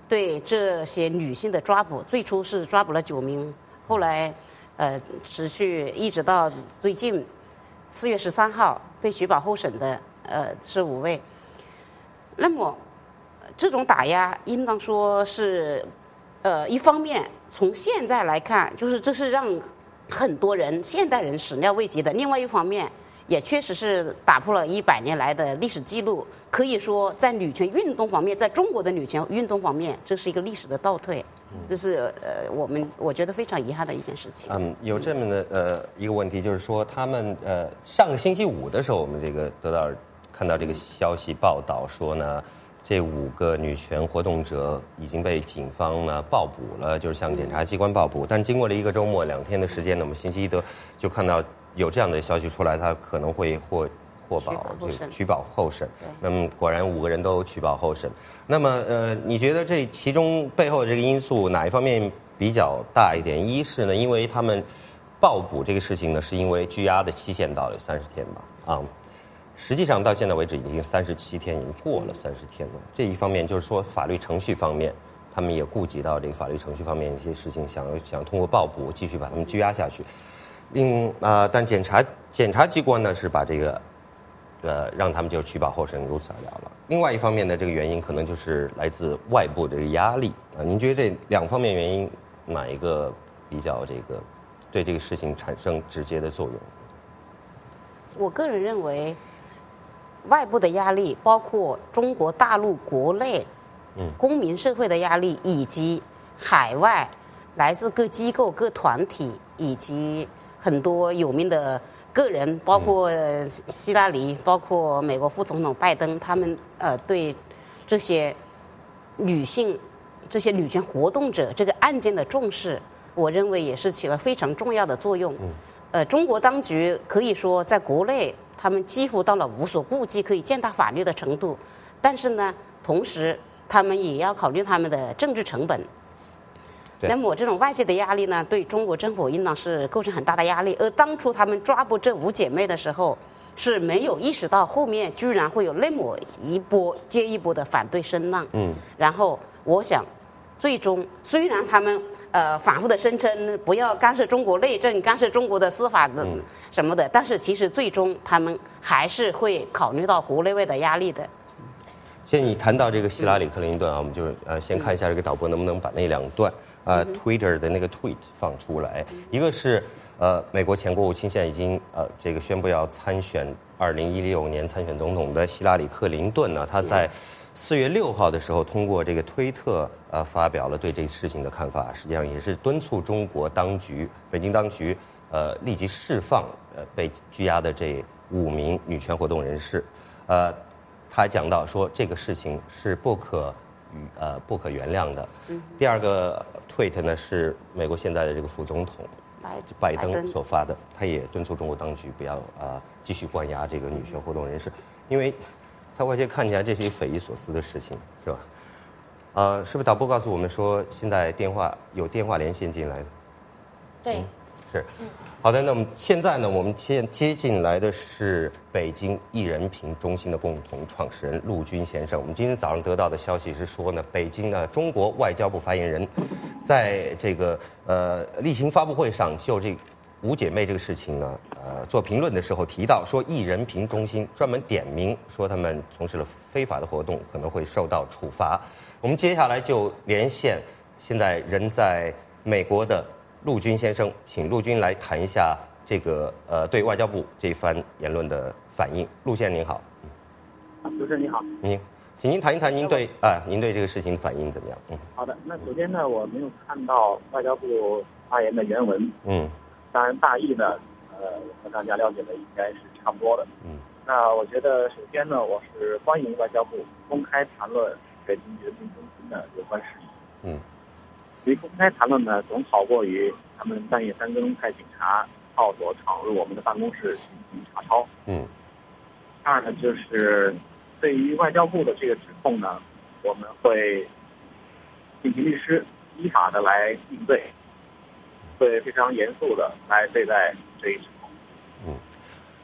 对这些女性的抓捕，最初是抓捕了9名，后来持续一直到最近4月13号被取保候审的是5位。那么这种打压应当说是一方面从现在来看，就是这是让很多人现代人始料未及的；另外一方面，也确实是打破了100年来的历史记录。可以说，在女权运动方面，在中国的女权运动方面，这是一个历史的倒退。这是我觉得非常遗憾的一件事情。 有这么的一个问题，就是说他们上个星期五的时候，我们这个看到这个消息报道说呢，这5个女权活动者已经被警方呢报捕了，就是向检察机关报捕。但经过了1个周末2天的时间呢，我们星期一就看到有这样的消息出来，他可能会获保取保候审。那么果然5个人都取保候审。那么你觉得这其中背后的这个因素哪一方面比较大一点？一是呢，因为他们报捕这个事情呢，是因为拘押的期限到了30天吧，实际上到现在为止已经37天，已经过了30天了。这一方面就是说法律程序方面，他们也顾及到这个法律程序方面一些事情，想通过报捕继续把他们拘押下去。但检察机关呢是把这个让他们就取保候审，如此而了了。另外一方面呢，这个原因可能就是来自外部的这个压力您觉得这2方面原因哪一个比较对这个事情产生直接的作用？ 我个人认为，外部的压力包括中国大陆国内公民社会的压力，以及海外来自各机构、各团体以及很多有名的个人，包括希拉里，包括美国副总统拜登，他们对这些女性、这些女权活动者这个案件的重视，我认为也是起了非常重要的作用。中国当局可以说在国内他们几乎到了无所顾忌可以践踏法律的程度，但是呢，同时他们也要考虑他们的政治成本。那么这种外界的压力呢，对中国政府应当是构成很大的压力。而当初他们抓捕这5姐妹的时候，是没有意识到后面居然会有那么一波接一波的反对声浪。然后我想，最终虽然他们反复的声称不要干涉中国内政、干涉中国的司法的什么的，但是其实最终他们还是会考虑到国内外的压力的。 现在你谈到这个希拉里·克林顿我们就先看一下这个导播能不能把那2段Twitter 的那个 tweet 放出来。一个是美国前国务卿现在已经这个宣布要参选2016年参选总统的希拉里·克林顿呢，他在4月6号的时候通过这个推特发表了对这个事情的看法，实际上也是敦促中国当局、北京当局立即释放被拘押的这5名女权活动人士。他讲到说这个事情是不可原谅的。第2个 tweet 呢是美国现在的这个副总统拜登所发的，他也敦促中国当局不要继续关押这个女权活动人士，因为在外界看起来这是一个匪夷所思的事情，是吧？是不是导播告诉我们说现在有电话连线进来的？ 对， 是。好的，那么现在呢，我们接进来的是北京艺人评中心的共同创始人陆军先生。我们今天早上得到的消息是说呢，北京呢中国外交部发言人，在这个例行发布会上就这5姐妹这个事情呢，做评论的时候提到说，艺人评中心专门点名说他们从事了非法的活动，可能会受到处罚。我们接下来就连线现在人在美国的陆军先生，请陆军来谈一下这个对外交部这一番言论的反应。陆先生您好。 主持人你好。 请您谈一谈您对这个事情反应怎么样？ 好的，那首先呢，我没有看到外交部发言的原文。当然大意呢，和大家了解的应该是差不多的。那我觉得首先呢，我是欢迎外交部公开谈论北京人民中心的有关事宜。因为公开谈论呢，总好过于他们半夜3更派警察炮锁闯入我们的办公室进行查抄。二呢，就是对于外交部的这个指控呢，我们会进行律师依法的来应对，会非常严肃的来对待这一指控。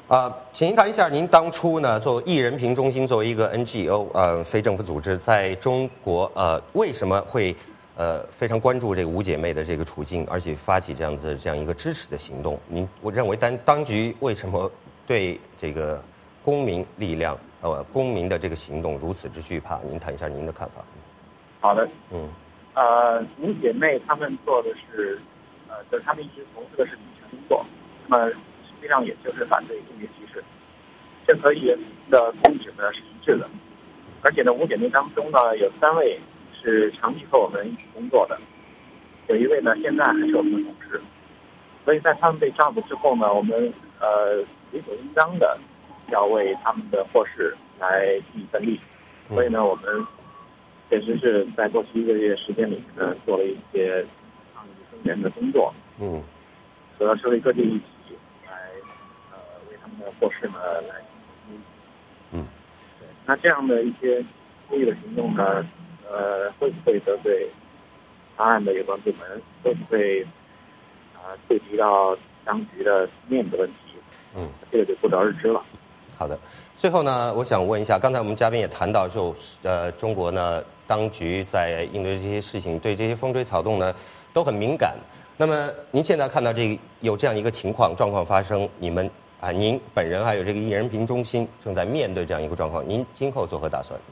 请您谈一下，您当初呢，作为艺人评中心作为一个 NGO 非政府组织，在中国为什么会非常关注这个五姐妹的这个处境，而且发起这样一个支持的行动？我认为当局为什么对这个公民力量公民的这个行动如此之惧怕？您谈一下您的看法。 好的，五姐妹她们做的是就是她们一直从事的是女权工作，那么实际上也就是反对性别歧视，这和艺人的宗旨呢是一致的。而且呢，五姐妹当中呢有3位是长期和我们一起工作的，有1位呢现在还是我们的同事，所以在他们被抓捕之后呢，我们理所应当的要为他们的获释来尽一份力。所以呢，我们确实是在过去1个月时间里面呢，做了一些抗议声援的工作，和社会各界一起来为他们的获释呢来进行。那这样的一些公益的行动呢，会不会得罪档案的有关部门？会不会触及到当局的面子问题？这个就不得而知了。 好的，最后呢，我想问一下，刚才我们嘉宾也谈到，中国呢，当局在应对这些事情，对这些风吹草动呢，都很敏感。那么您现在看到有这样一个状况发生，您本人还有这个艺人评中心正在面对这样一个状况，您今后作何打算？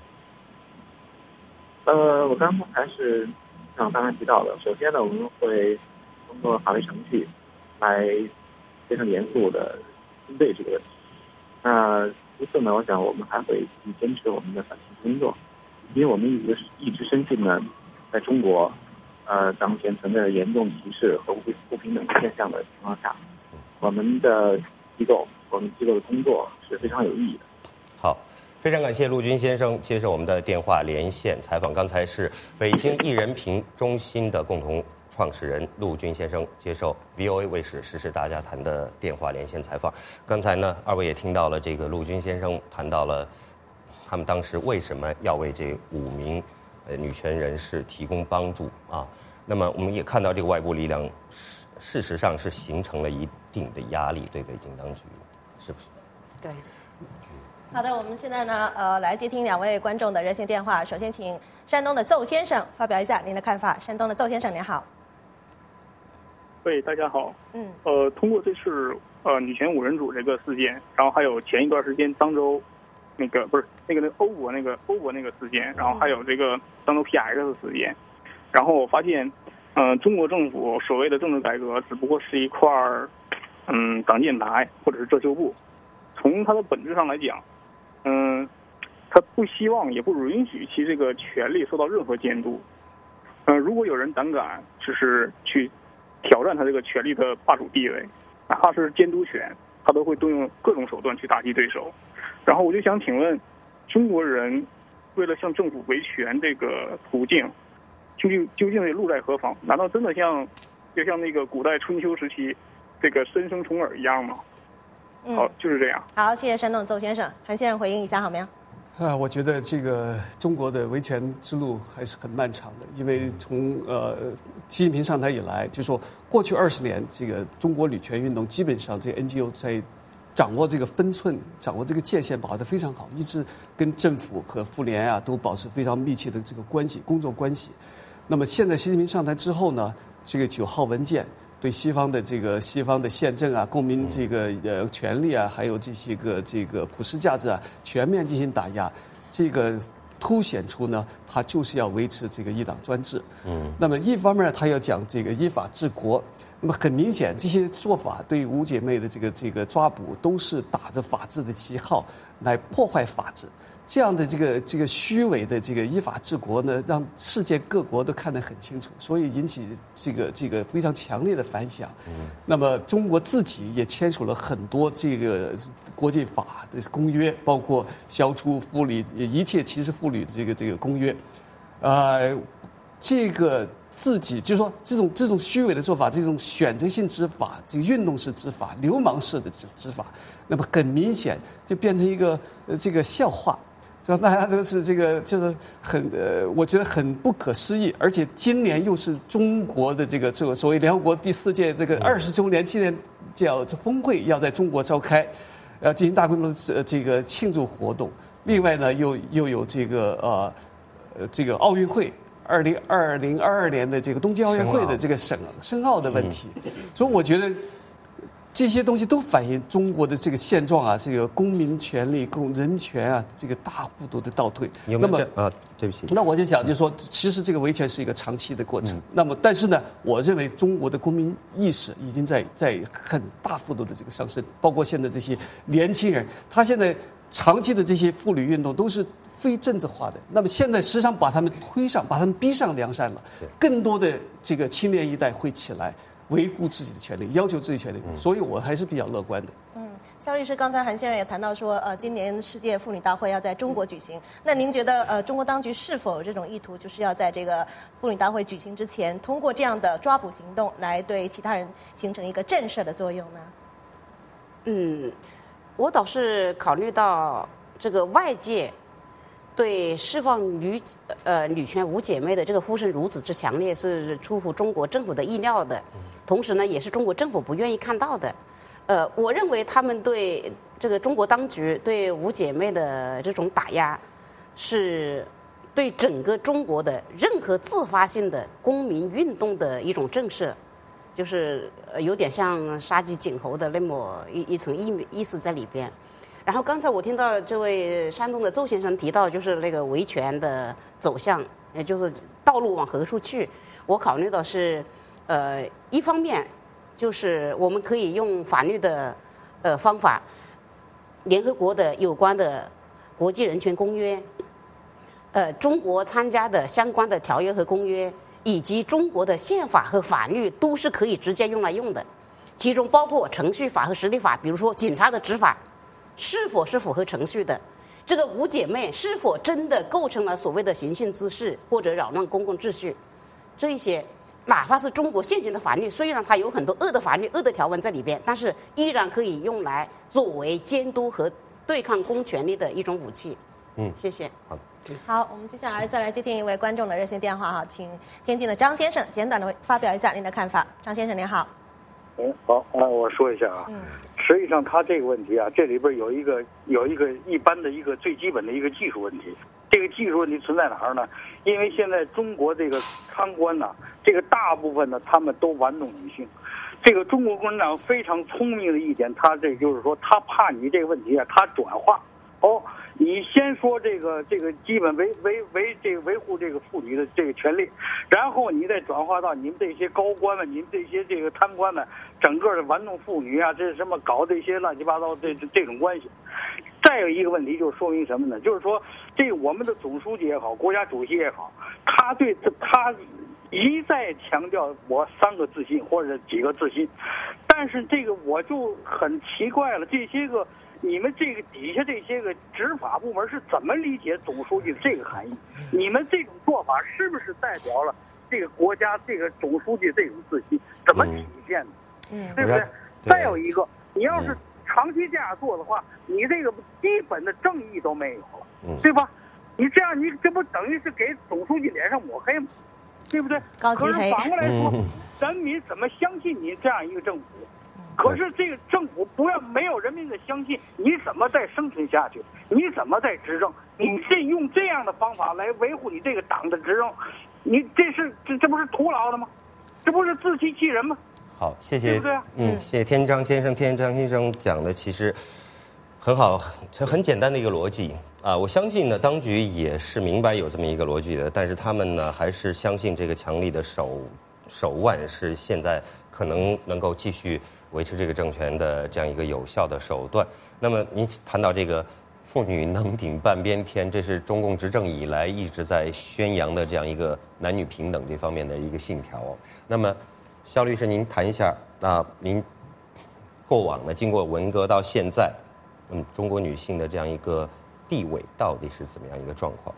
我刚才是像刚才提到的，首先呢，我们会通过法律程序来非常严肃的应对这个问题。那其次呢，我想我们还会继续坚持我们的反歧视工作，因为我们一直深信呢，在中国，当前存在着严重歧视和不平等现象的情况下，我们的机构的工作是非常有意义的。 好，非常感谢陆军先生接受我们的电话连线采访。刚才是北京艺人评中心的共同创始人陆军先生接受 VOA 卫视时事大家谈的电话连线采访。刚才呢，2位也听到了这个陆军先生谈到了他们当时为什么要为这5名女权人士提供帮助啊。那么我们也看到这个外部力量事实上是形成了一定的压力对北京当局，是不是？ 对。好的，我们现在呢，来接听2位观众的热线电话。首先，请山东的邹先生发表一下您的看法。山东的邹先生，您好。 喂，大家好。通过这次女权5人组这个事件，然后还有前一段时间漳州欧博那个事件，然后还有这个漳州 PX 事件，然后我发现，中国政府所谓的政治改革只不过是一块挡箭牌或者是遮羞布。从它的本质上来讲，他不希望也不允许其这个权利受到任何监督。如果有人胆敢就是去挑战他这个权力的霸主地位，哪怕是监督权，他都会动用各种手段去打击对手。然后我就想请问，中国人为了向政府维权这个途径，究竟路在何方？难道真的像那个古代春秋时期这个申生重耳一样吗？好，就是这样。 好，谢谢山东邹先生。韩先生回应一下好没有？ 我觉得这个中国的维权之路还是很漫长的，因为从习近平上台以来，就说过去20年，这个中国女权运动基本上这个 NGO 在掌握这个分寸、掌握这个界限把握得非常好，一直跟政府和妇联啊都保持非常密切的这个关系、工作关系。那么现在习近平上台之后呢，这个9号文件对西方的宪政啊、公民这个权利啊，还有这个普世价值啊，全面进行打压，这个凸显出呢，他就是要维持这个一党专制。那么一方面他要讲这个依法治国，那么很明显这些做法对五姐妹的这个抓捕都是打着法治的旗号来破坏法治。这样的这个虚伪的这个依法治国呢，让世界各国都看得很清楚，所以引起这个非常强烈的反响。那么中国自己也签署了很多这个国际法的公约，包括消除妇女一切歧视妇女的这个公约。这个自己就是说这种虚伪的做法，这种选择性执法，这个运动式执法、流氓式的执法，那么很明显就变成一个这个笑话。大家都是就是我觉得很不可思议，而且今年又是中国的这个所谓联合国第4届这个20周年纪念峰会要在中国召开， 进行大规模的这个庆祝活动。另外呢，又有这个奥运会2022年的这个东京奥运会的这个申奥的问题，所以我觉得这些东西都反映中国的这个现状啊，这个公民权利、人权啊，这个大幅度的倒退。 那么对不起， 那我就想，就说其实这个维权是一个长期的过程。那么，但是呢，我认为中国的公民意识已经在很大幅度的这个上升，包括现在这些年轻人，他现在长期的这些妇女运动都是非政治化的。那么现在实际上把他们推上，把他们逼上梁山了。更多的这个青年一代会起来维护自己的权利，要求自己权利。所以我还是比较乐观的。 肖律师，刚才韩先生也谈到说，今年世界妇女大会要在中国举行。那您觉得，中国当局是否有这种意图，就是要在这个妇女大会举行之前，通过这样的抓捕行动，来对其他人形成一个震慑的作用呢？ 我倒是考虑到这个外界对释放女权五姐妹的这个呼声如此之强烈，是出乎中国政府的意料的，同时呢，也是中国政府不愿意看到的。我认为他们对这个中国当局对五姐妹的这种打压，是对整个中国的任何自发性的公民运动的一种震慑，就是有点像杀鸡儆猴的那么一层意思在里边。然后刚才我听到这位山东的邹先生提到，就是那个维权的走向，也就是道路往何处去。我考虑到是，一方面就是我们可以用法律的方法，联合国的有关的国际人权公约，中国参加的相关的条约和公约，以及中国的宪法和法律都是可以直接用来用的，其中包括程序法和实体法，比如说警察的执法是否是符合程序的，这个五姐妹是否真的构成了所谓的寻衅滋事或者扰乱公共秩序，这一些哪怕是中国现行的法律，虽然它有很多恶的法律、恶的条文在里边，但是依然可以用来作为监督和对抗公权力的一种武器。谢谢。 好，我们接下来再来接听一位观众的热线电话哈，请天津的张先生简短的发表一下您的看法。张先生您好。 好，我说一下啊，实际上他这个问题啊，这里边有一个一般的一个最基本的一个技术问题。这个技术问题存在哪儿呢？因为现在中国这个贪官呢，这个大部分呢他们都玩弄女性。这个中国共产党非常聪明的一点，他这就是说，他怕你这个问题啊，他转化。你先说这个基本维护这个妇女的这个权利，然后你再转化到你们这些高官们，你们这些这个贪官们，整个的玩弄妇女啊，这是什么搞这些乱七八糟这种关系。再有一个问题就是说明什么呢？就是说，这我们的总书记也好，国家主席也好，他一再强调我3个自信或者几个自信，但是这个我就很奇怪了，这些个。你们这个底下这些个执法部门是怎么理解总书记的这个含义？你们这种做法是不是代表了这个国家这个总书记这种自信？怎么体现的？对不对？再有一个，你要是长期这样做的话，你这个基本的正义都没有了，对吧？你这样，你这不等于是给总书记脸上抹黑吗？对不对？可是反过来说，人民怎么相信你这样一个政府？可是这个政府没有人民的相信，你怎么再生存下去？你怎么再执政？你是用这样的方法来维护你这个党的执政，你这不是徒劳的吗？这不是自欺欺人吗？ 好，谢谢， 对不对？ 谢谢天张先生。张先生讲的其实很好，很简单的一个逻辑啊。我相信呢，当局也是明白有这么一个逻辑的，但是他们呢还是相信这个强力的手腕是现在可能够继续维持这个政权的这样一个有效的手段。那么您谈到这个妇女能顶半边天，这是中共执政以来一直在宣扬的这样一个男女平等这方面的一个信条。那么肖律师，您谈一下您过往呢，经过文革到现在，中国女性的这样一个地位到底是怎么样一个状况？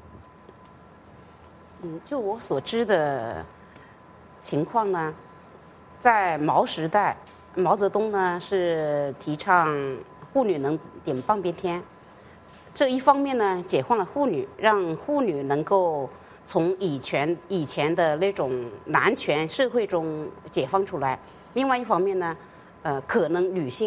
就我所知的情况呢，在毛时代，毛泽东呢是提倡妇女能顶半边天，这一方面呢解放了妇女，让妇女能够从以前的那种男权社会中解放出来。另外一方面呢，可能女性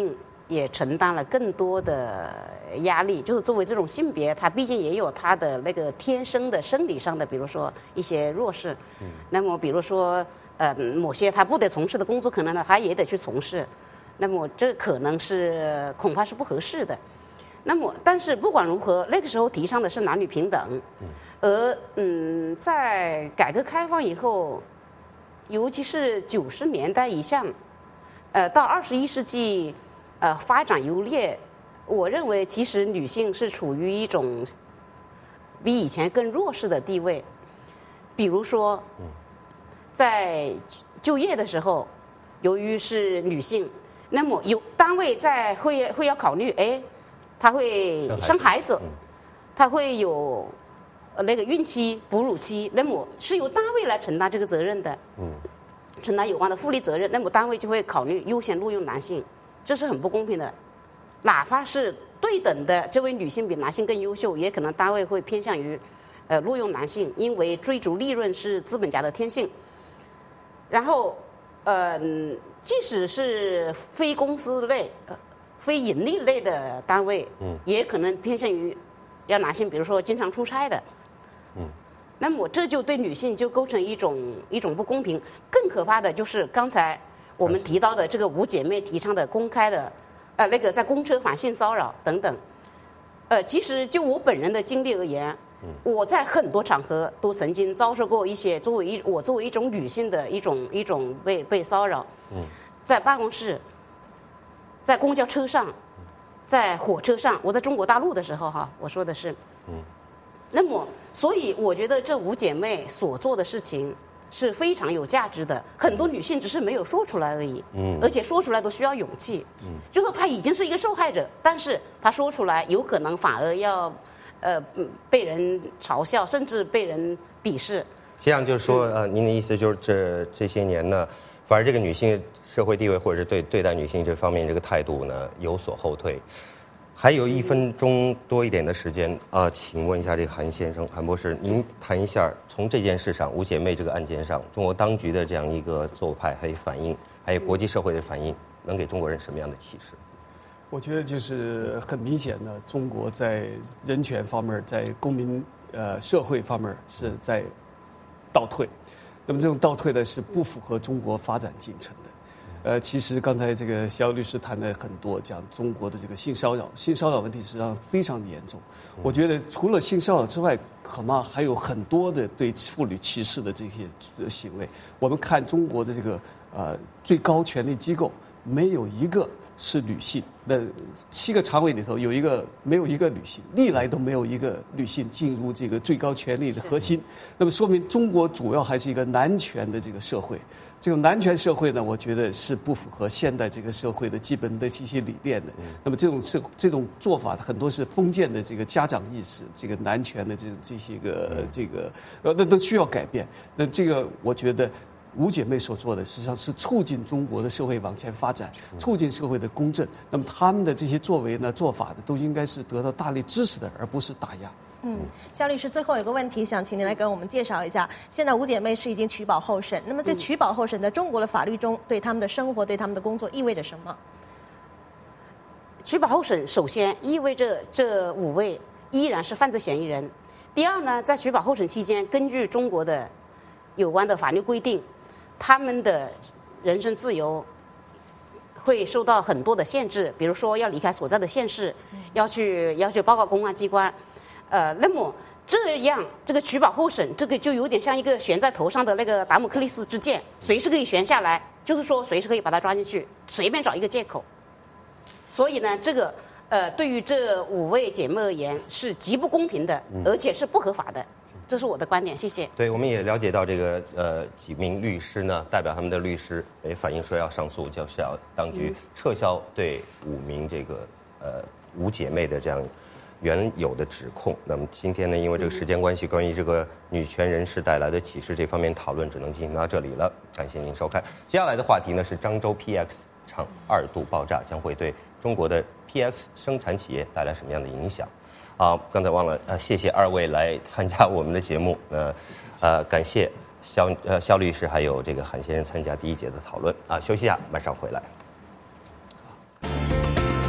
也承担了更多的压力。就是作为这种性别，他毕竟也有他的那个天生的生理上的，比如说一些弱势。那么比如说某些他不得从事的工作，可能呢他也得去从事。那么这可能是恐怕是不合适的。那么但是不管如何，那个时候提倡的是男女平等。而在改革开放以后，尤其是90年代以下，到21世纪，发展优劣，我认为其实女性是处于一种比以前更弱势的地位。比如说，在就业的时候，由于是女性，那么有单位会要考虑，她会生孩子，她会有那个孕期、哺乳期，那么是由单位来承担这个责任的，承担有关的福利责任。那么单位就会考虑优先录用男性，这是很不公平的。哪怕是对等的，这位女性比男性更优秀，也可能单位会偏向于录用男性，因为追逐利润是资本家的天性。然后即使是非公司类、非盈利类的单位，也可能偏向于要男性，比如说经常出差的。那么这就对女性就构成一种不公平。更可怕的就是刚才我们提到的这个五姐妹提倡的公开的那个在公车反性骚扰等等。其实就我本人的经历而言，我在很多场合都曾经遭受过一些作为一种女性的一种被骚扰。在办公室，在公交车上，在火车上。我在中国大陆的时候哈，我说的是。那么，所以我觉得这五姐妹所做的事情是非常有价值的。很多女性只是没有说出来而已，而且说出来都需要勇气。就说她已经是一个受害者，但是她说出来，有可能反而要被人嘲笑，甚至被人鄙视。 这样就是说，您的意思就是这些年呢，反而这个女性社会地位或者是对待女性这方面这个态度呢有所后退。还有1分钟多一点的时间请问一下这个韩先生、韩博士，您谈一下从这件事上，五姐妹这个案件上，中国当局的这样一个做派还有反应，还有国际社会的反应，能给中国人什么样的启示？ 我觉得就是很明显的，中国在人权方面，在公民社会方面是在倒退。那么这种倒退呢，是不符合中国发展进程的。其实刚才这个肖律师谈的很多，讲中国的这个性骚扰问题实际上非常严重。我觉得除了性骚扰之外，恐怕还有很多的对妇女歧视的这些行为。我们看中国的这个最高权力机构，没有一个是女性。那7个常委里头没有一个女性，历来都没有一个女性进入这个最高权力的核心。那么说明中国主要还是一个男权的这个社会。这种男权社会呢，我觉得是不符合现代这个社会的基本的一些理念的。那么这种做法很多是封建的这个家长意识，这个男权的这些那都需要改变。那这个我觉得五姐妹所做的实际上是促进中国的社会往前发展，促进社会的公正。那么他们的这些作为呢、做法呢，都应该是得到大力支持的，而不是打压。 肖律师，最后有个问题想请您来跟我们介绍一下。现在五姐妹是已经取保候审，那么这取保候审在中国的法律中对他们的生活、对他们的工作意味着什么？ 取保候审首先意味着这5位依然是犯罪嫌疑人。第二呢，在取保候审期间，根据中国的有关的法律规定，他们的人身自由会受到很多的限制，比如说要离开所在的县市，要去报告公安机关。那么这样这个取保候审，这个就有点像一个悬在头上的那个达摩克利斯之剑，随时可以悬下来，就是说随时可以把它抓进去，随便找一个借口。所以呢，这个对于这5位姐妹而言是极不公平的，而且是不合法的。这是我的观点，谢谢。 对，我们也了解到这个几名律师呢，代表他们的律师也反映说要上诉，就是要当局撤销对5名这个五姐妹的这样原有的指控。那么今天呢，因为这个时间关系，关于这个女权人士带来的启示这方面讨论只能进行到这里了。感谢您收看。接下来的话题呢是漳州 PX 厂2度爆炸将会对中国的 PX 生产企业带来什么样的影响？刚才忘了谢谢2位来参加我们的节目。感谢肖律师还有这个韩先生参加第1节的讨论。休息一下，马上回来。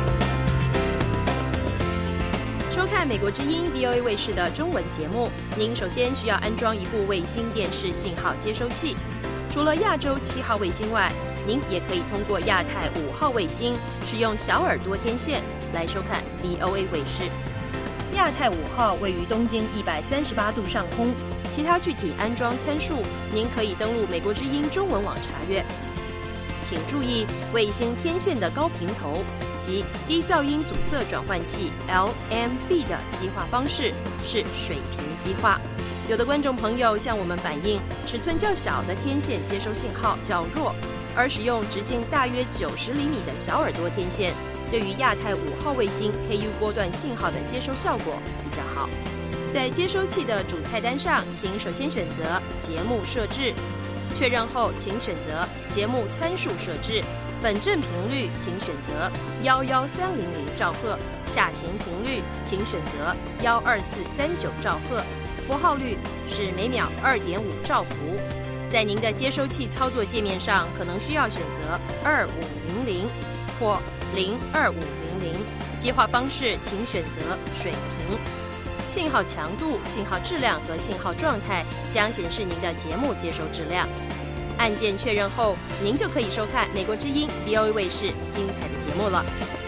看美国之音 VOA 卫视的中文节目，您首先需要安装一部卫星电视信号接收器。除了亚洲7号卫星外，您也可以通过亚太5号卫星，使用小耳朵天线来收看 VOA 卫视。亚太5号位于东经138度上空，其他具体安装参数，您可以登录美国之音中文网查阅。请注意，卫星天线的高频头及低噪音阻塞转换器 LMB 的激化方式是水平激化。有的观众朋友向我们反映，尺寸较小的天线接收信号较弱，而使用直径大约90厘米的小耳朵天线，对于亚太5号卫星 KU 波段信号的接收效果比较好。在接收器的主菜单上，请首先选择节目设置，确认后请选择节目参数设置，本振频率请选择11300兆赫，下行频率请选择12439兆赫，符号率是每秒2.5兆伏。在您的接收器操作界面上，可能需要选择2500或02500，接话方式请选择水平。信号强度、信号质量和信号状态将显示您的节目接收质量。按键确认后，您就可以收看美国之音 VOA 卫视精彩的节目了。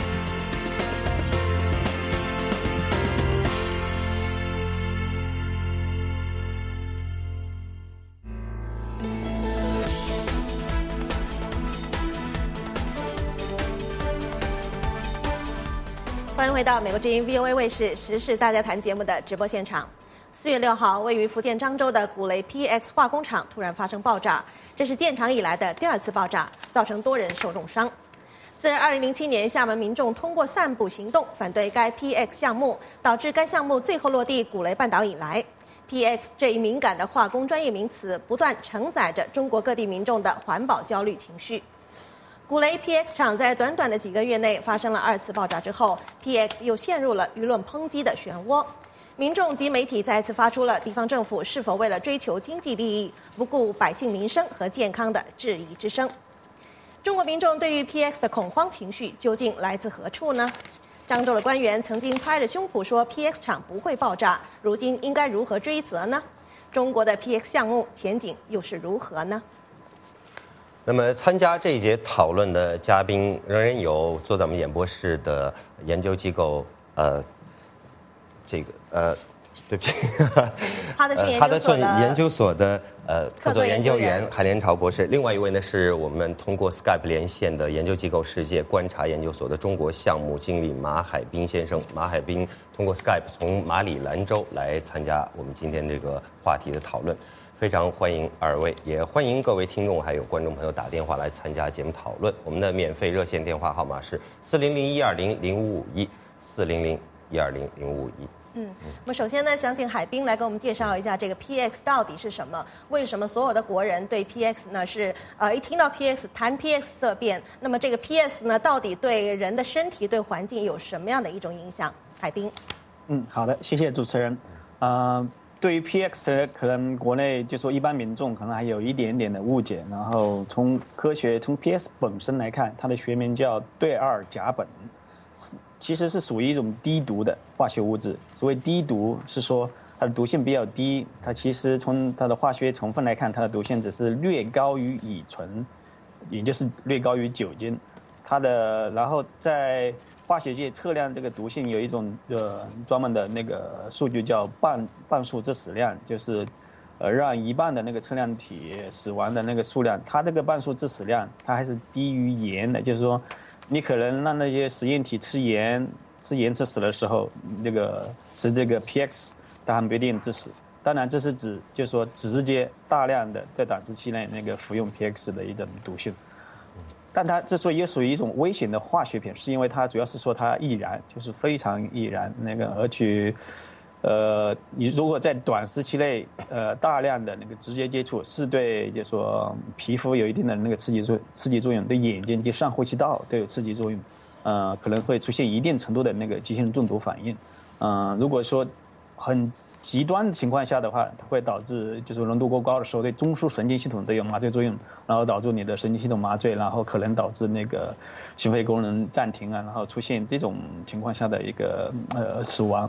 欢迎回到美国之音 VOA 卫视时事大家谈节目的直播现场。4月6号，位于福建漳州的古雷 PX 化工厂突然发生爆炸，这是建厂以来的第2次爆炸，造成多人受重伤。自2007年厦门民众通过散步行动反对该 PX 项目，导致该项目最后落地古雷半岛以来， PX 这一敏感的化工专业名词不断承载着中国各地民众的环保焦虑情绪。古雷 PX 厂在短短的几个月内发生了2次爆炸之后， PX 又陷入了舆论抨击的漩涡。民众及媒体再次发出了地方政府是否为了追求经济利益，不顾百姓民生和健康的质疑之声。中国民众对于 PX 的恐慌情绪究竟来自何处呢？漳州的官员曾经拍着胸脯说 PX 厂不会爆炸，如今应该如何追责呢？中国的 PX 项目前景又是如何呢？ 那么参加这一节讨论的嘉宾仍然有坐在我们演播室的研究机构对不起， 哈德逊研究所的客座研究员海连朝博士，另外一位呢是我们通过 Skype 连线的研究机构世界观察研究所的中国项目经理马海滨先生。马海滨通过 Skype 从马里兰州来参加我们今天这个话题的讨论，非常欢迎2位，也欢迎各位听众还有观众朋友打电话来参加节目讨论。我们的免费热线电话号码是400-120-0551 400-120-0551。 我们首先呢，想请海滨来给我们介绍一下这个 PX 到底是什么？为什么所有的国人对 PX 呢是一听到 PX 谈 PX 色变？那么这个 PX 呢，到底对人的身体、对环境有什么样的一种影响？海滨。 好的，谢谢主持人。对于 PX 可能国内就说一般民众可能还有一点点的误解，然后从PX 本身来看，它的学名叫对二甲苯。其实是属于一种低毒的化学物质。所谓低毒，是说它的毒性比较低，它其实从它的化学成分来看，它的毒性只是略高于乙醇，也就是略高于酒精。然后在化学界测量这个毒性有一种专门的那个数据叫半数致死量，就是让一半的那个测量体死亡的那个数量，它这个半数致死量它还是低于盐的，就是说。你可能让那些实验体吃盐致死的时候，这个 PX 它还不一定致死。当然，这是指就是说直接大量的在短时期内那个服用 PX 的一种毒性。但它之所以也属于一种危险的化学品，是因为它主要是说它易燃，就是非常易燃而且。你如果在短时期内，大量的那个直接接触，是对就是说皮肤有一定的那个刺激作用，对眼睛及上呼吸道都有刺激作用，可能会出现一定程度的那个急性中毒反应。如果说很极端的情况下的话，它会导致就是浓度过高的时候，对中枢神经系统都有麻醉作用，然后导致你的神经系统麻醉，然后可能导致那个心肺功能暂停啊，然后出现这种情况下的一个死亡。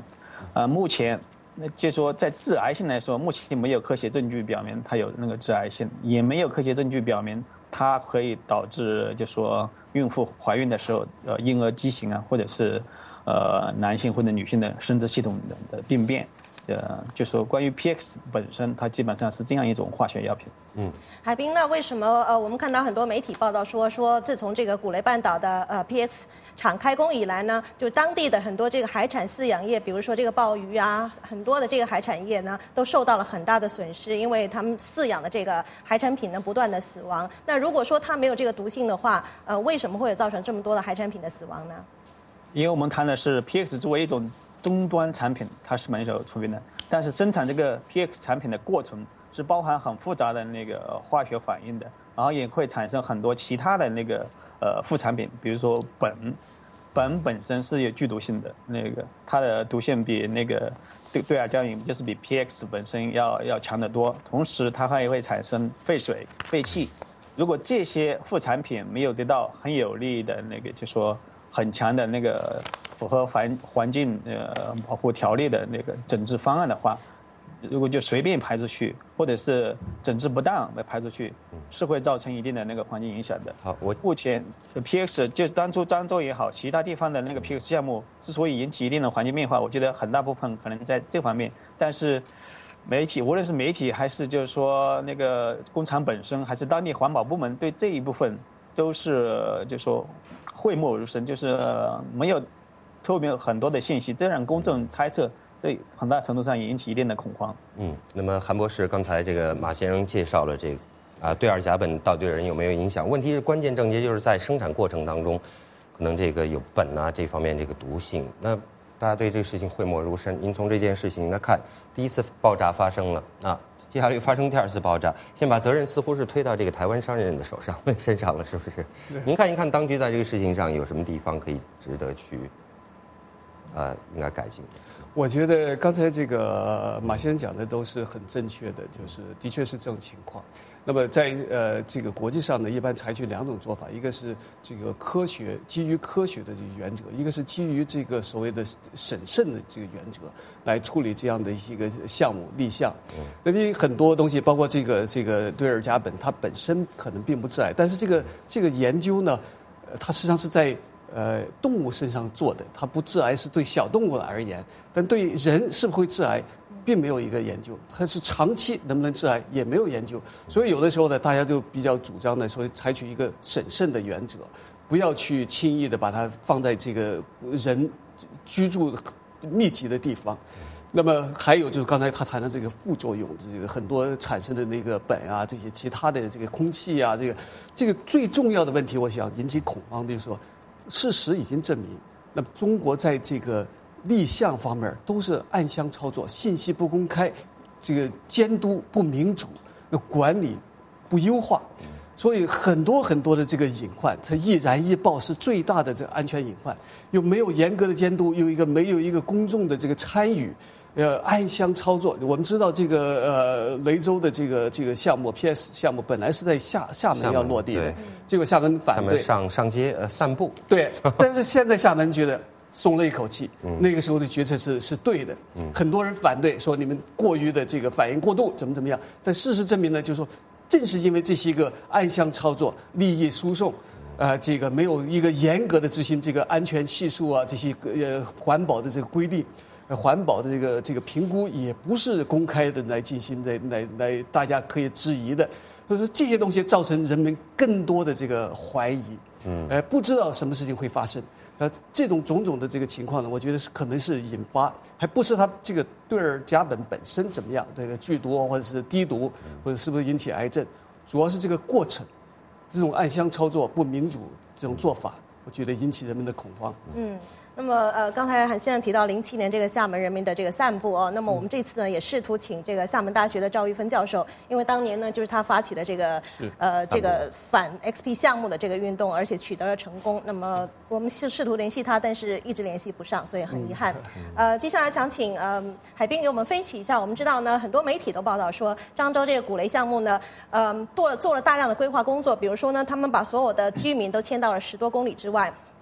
目前就说在致癌性来说，目前没有科学证据表明它有那个致癌性，也没有科学证据表明它可以导致就说孕妇怀孕的时候婴儿畸形啊，或者是男性或者女性的生殖系统的病变。就说关于 PX 本身，它基本上是这样一种化学药品。 海滨，那为什么我们看到很多媒体报道说自从这个古雷半岛的PX 厂开工以来呢，就当地的很多这个海产饲养业，比如说这个鲍鱼啊，很多的这个海产业呢，都受到了很大的损失，因为他们饲养的这个海产品呢不断的死亡。那如果说它没有这个毒性的话，为什么会造成这么多的海产品的死亡呢？ 因为我们谈的是 PX 作为一种终端产品，它是没有出品的，但是生产这个 PX 产品的过程是包含很复杂的那个化学反应的，然后也会产生很多其他的那个副产品，比如说苯本身是有剧毒性的，那个它的毒性比那个对尔胶饮就是比 PX 本身要强得多，同时它还会产生废水、废气。如果这些副产品没有得到很有力的那个就说很强的那个符合环境保护条例的那个整治方案的话，如果就随便排出去，或者是整治不当的排出去，是会造成一定的那个环境影响的。 好， 目前 PX 就当初漳州也好，其他地方的那个 PX 项目之所以引起一定的环境变化，我觉得很大部分可能在这方面，但是媒体无论是媒体还是就是说那个工厂本身，还是当地环保部门对这一部分都是就说讳莫如深，就是没有透明很多的信息，这让公众猜测，这很大程度上也引起一定的恐慌。 那么韩博士，刚才这个马先生介绍了这个对二甲苯到对人有没有影响？问题是关键症结就是在生产过程当中，可能这个有苯啊这方面这个毒性。那大家对这个事情讳莫如深。您从这件事情来看，第一次爆炸发生了接下来又发生第二次爆炸，先把责任似乎是推到这个台湾商人的身上了，是不是？您看一看当局在这个事情上有什么地方可以值得去应该改进？ 我觉得刚才这个马先生讲的都是很正确的，就是的确是这种情况。那么在这个国际上呢，一般采取两种做法，一个是这个基于科学的这个原则，一个是基于这个所谓的审慎的这个原则来处理这样的一个项目立项。那因为很多东西，包括这个对尔甲苯，它本身可能并不致癌，但是这个研究呢，它实际上是在动物身上做的，它不致癌是对小动物而言，但对人是不是会致癌，并没有一个研究，它是长期能不能致癌也没有研究，所以有的时候呢，大家就比较主张呢，说采取一个审慎的原则，不要去轻易的把它放在这个人居住密集的地方。那么还有就是刚才他谈的这个副作用，这个很多产生的那个苯啊，这些其他的这个空气啊，这个最重要的问题，我想引起恐慌的就是说，事实已经证明，那么中国在这个立项方面都是暗箱操作，信息不公开，这个监督不民主，那管理不优化，所以很多的这个隐患，它易燃易爆是最大的这个安全隐患，又没有严格的监督，没有一个公众的这个参与。暗箱操作，我们知道这个雷州的这个项目 PS 项目本来是在厦门要落地的，结果厦门反对， 上街散步。 对，但是现在厦门觉得松了一口气，那个时候的决策是对的。很多人反对说你们过于的这个反应过度，怎么样？但事实证明呢，就是说正是因为这些个暗箱操作、利益输送。这个没有一个严格的执行这个安全系数啊，这些环保的这个规定。环保的这个评估也不是公开的来进行的，来大家可以质疑的，所以说这些东西造成人们更多的这个怀疑，不知道什么事情会发生，这种种种的这个情况呢，我觉得可能是引发，还不是它这个对尔甲苯本身怎么样，这个剧毒或者是低毒，或者是不是引起癌症，主要是这个过程，这种暗箱操作不民主这种做法，我觉得引起人们的恐慌。 那么刚才韩先生提到07年这个厦门人民的这个散步那么我们这次呢也试图请这个厦门大学的赵玉芬教授，因为当年呢就是他发起了这个反 XP 项目的这个运动，而且取得了成功。那么我们试图联系他，但是一直联系不上，所以很遗憾。接下来想请海滨给我们分析一下。我们知道呢，很多媒体都报道说，漳州这个古雷项目呢，做了大量的规划工作，比如说呢，他们把所有的居民都迁到了10多公里之外。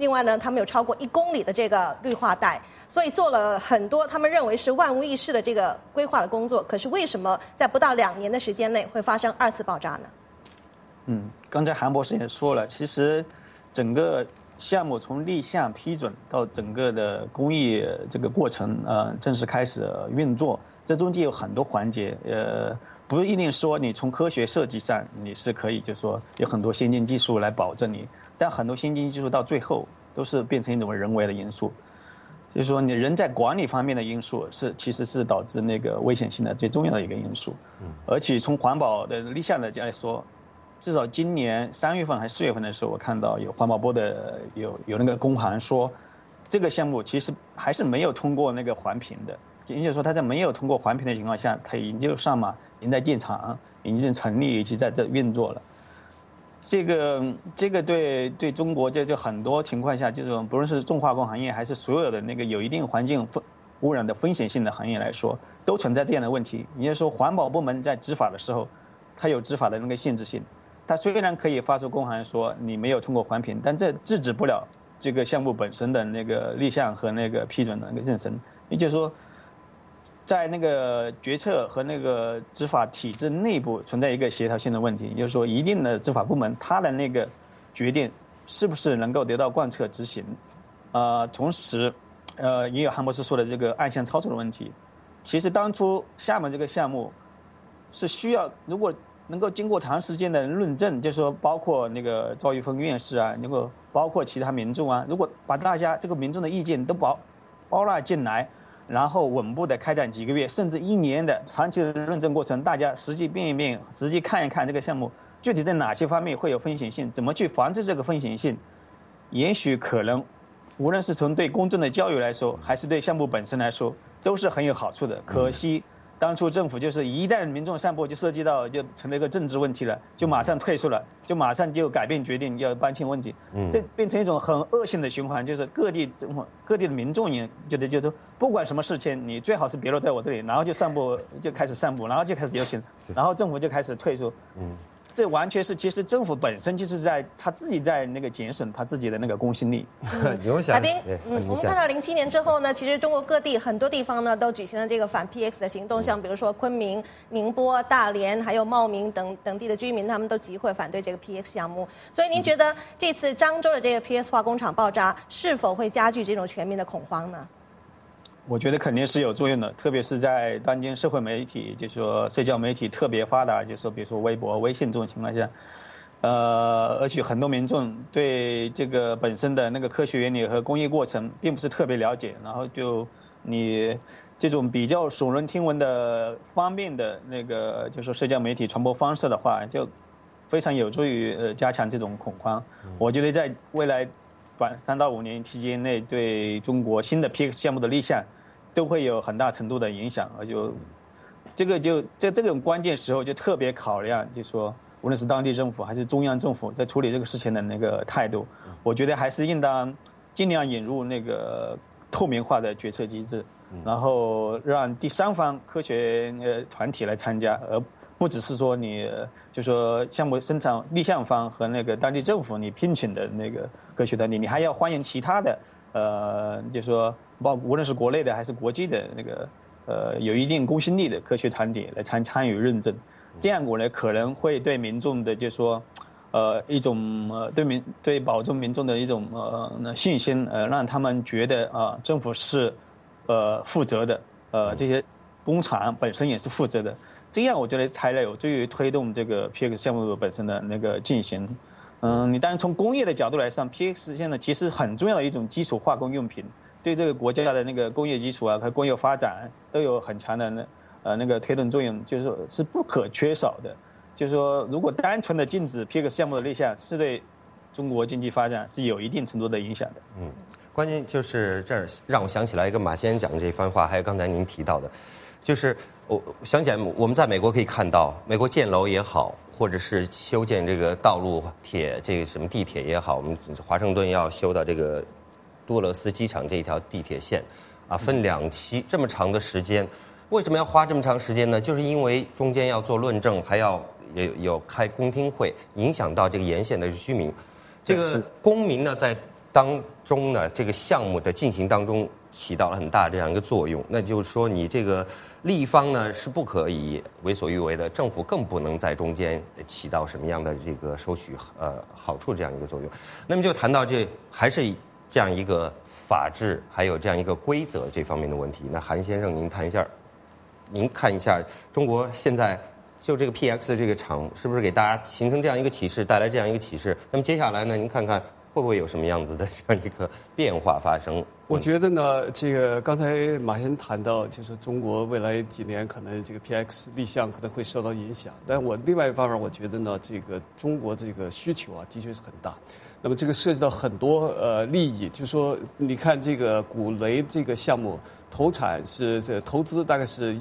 另外呢，他们有超过1公里的这个绿化带，所以做了很多他们认为是万无一失的这个规划的工作。可是为什么在不到2年的时间内会发生2次爆炸呢？ 刚才韩博士也说了，其实整个项目从立项批准到整个的工艺这个过程正式开始运作，这中间有很多环节，不一定说你从科学设计上你是可以，就是说有很多先进技术来保证你，但很多先进技术到最后都是变成一种人为的因素，就是说你人在管理方面的因素其实是导致那个危险性的最重要的一个因素。而且从环保的立项的来说，至少今年3月份还是4月份的时候，我看到有环保部的有那个公函说，这个项目其实还是没有通过那个环评的，也就是说它在没有通过环评的情况下，它已经就上马，已经在建厂，已经成立，以及在这运作了。这个对中国就很多情况下，就是不论是重化工行业还是所有的那个有一定环境污染的风险性的行业来说，都存在这样的问题。也就是说，环保部门在执法的时候，它有执法的那个限制性。它虽然可以发出公函说你没有通过环评，但这制止不了这个项目本身的那个立项和那个批准的那个认申。也就是说，在那个决策和那个执法体制内部存在一个协调性的问题，也就是说，一定的执法部门它的那个决定是不是能够得到贯彻执行。同时，也有韩博士说的这个暗箱操作的问题。其实当初厦门这个项目是需要，如果能够经过长时间的论证，就是说包括那个赵玉峰院士啊，能够包括其他民众啊，如果把大家这个民众的意见都包纳进来，然后稳步的开展几个月甚至1年的长期的论证过程，大家实际变一变，实际看一看这个项目具体在哪些方面会有风险性，怎么去防治这个风险性，也许可能无论是从对公众的教育来说，还是对项目本身来说，都是很有好处的。可惜当初政府就是一旦民众散播就涉及到就成了一个政治问题了，就马上退出了，就马上就改变决定要搬迁问题，这变成一种很恶性的循环，就是各地的民众也觉得就是不管什么事情，你最好是别落在我这里，然后就开始散布，然后就开始游行，然后政府就开始退出。这完全是，其实政府本身就是他自己在那个减损他自己的那个公信力。 海斌，我们看到07年之后呢，其实中国各地很多地方呢都举行了这个反 PX 的行动，像比如说昆明、宁波、大连，还有茂名等地的居民，他们都集会反对这个 PX 项目。所以您觉得这次漳州的这个 PX 化工厂爆炸是否会加剧这种全民的恐慌呢？ 我觉得肯定是有作用的，特别是在当今社会媒体，就是说社交媒体特别发达，就是说比如说微博、微信这种情况下，而且很多民众对这个本身的那个科学原理和工艺过程并不是特别了解，然后就你这种比较耸人听闻的方便的那个就是说社交媒体传播方式的话，就非常有助于加强这种恐慌。我觉得在未来3到5年期间内，对中国新的 PX 项目的立项都会有很大程度的影响。而在这种关键时候，就特别考量，就是说无论是当地政府还是中央政府在处理这个事情的那个态度，我觉得还是应当尽量引入那个透明化的决策机制，然后让第三方科学团体来参加，而不只是说你就说项目生产立项方和那个当地政府你聘请的那个科学团体，你还要欢迎其他的就说无论是国内的还是国际的那个有一定公信力的科学团体来参与认证，这样我呢可能会对民众的就说一种对保证民众的一种信心，让他们觉得政府是负责的，这些工厂本身也是负责的。这样我觉得才有助于推动这个 PX 项目本身的那个进行。你当然从工业的角度来上 ，PX 现在其实很重要的一种基础化工用品，对这个国家的那个工业基础和工业发展都有很强的那个推动作用，就是说是不可缺少的。就是说，如果单纯的禁止 PX 项目的立项，是对中国经济发展是有一定程度的影响的。 关键就是这儿让我想起来一个马先生讲的这番话，还有刚才您提到的。就是我想起来，我们在美国可以看到，美国建楼也好，或者是修建这个道路、这个什么地铁也好，我们华盛顿要修到这个多勒斯机场这一条地铁线，分2期这么长的时间，为什么要花这么长时间呢？就是因为中间要做论证，还要有开公听会，影响到这个沿线的居民。这个公民呢，在当中呢，这个项目的进行当中起到了很大这样一个作用。那就是说，你这个立方呢是不可以为所欲为的，政府更不能在中间起到什么样的这个收取好处这样一个作用。那么就谈到这还是这样一个法治还有这样一个规则这方面的问题。那韩先生，您谈一下，您看一下中国现在就这个 PX 这个厂是不是给大家形成这样一个启示，带来这样一个启示？那么接下来呢，您看看会不会有什么样子的这样一个变化发生？ 我觉得呢，这个刚才马先生谈到，就是中国未来几年可能这个 PX 立项可能会受到影响。但我另外一方面，我觉得呢，这个中国这个需求啊，的确是很大。那么这个涉及到很多利益，就是说，你看这个古雷这个项目投产是投资大概是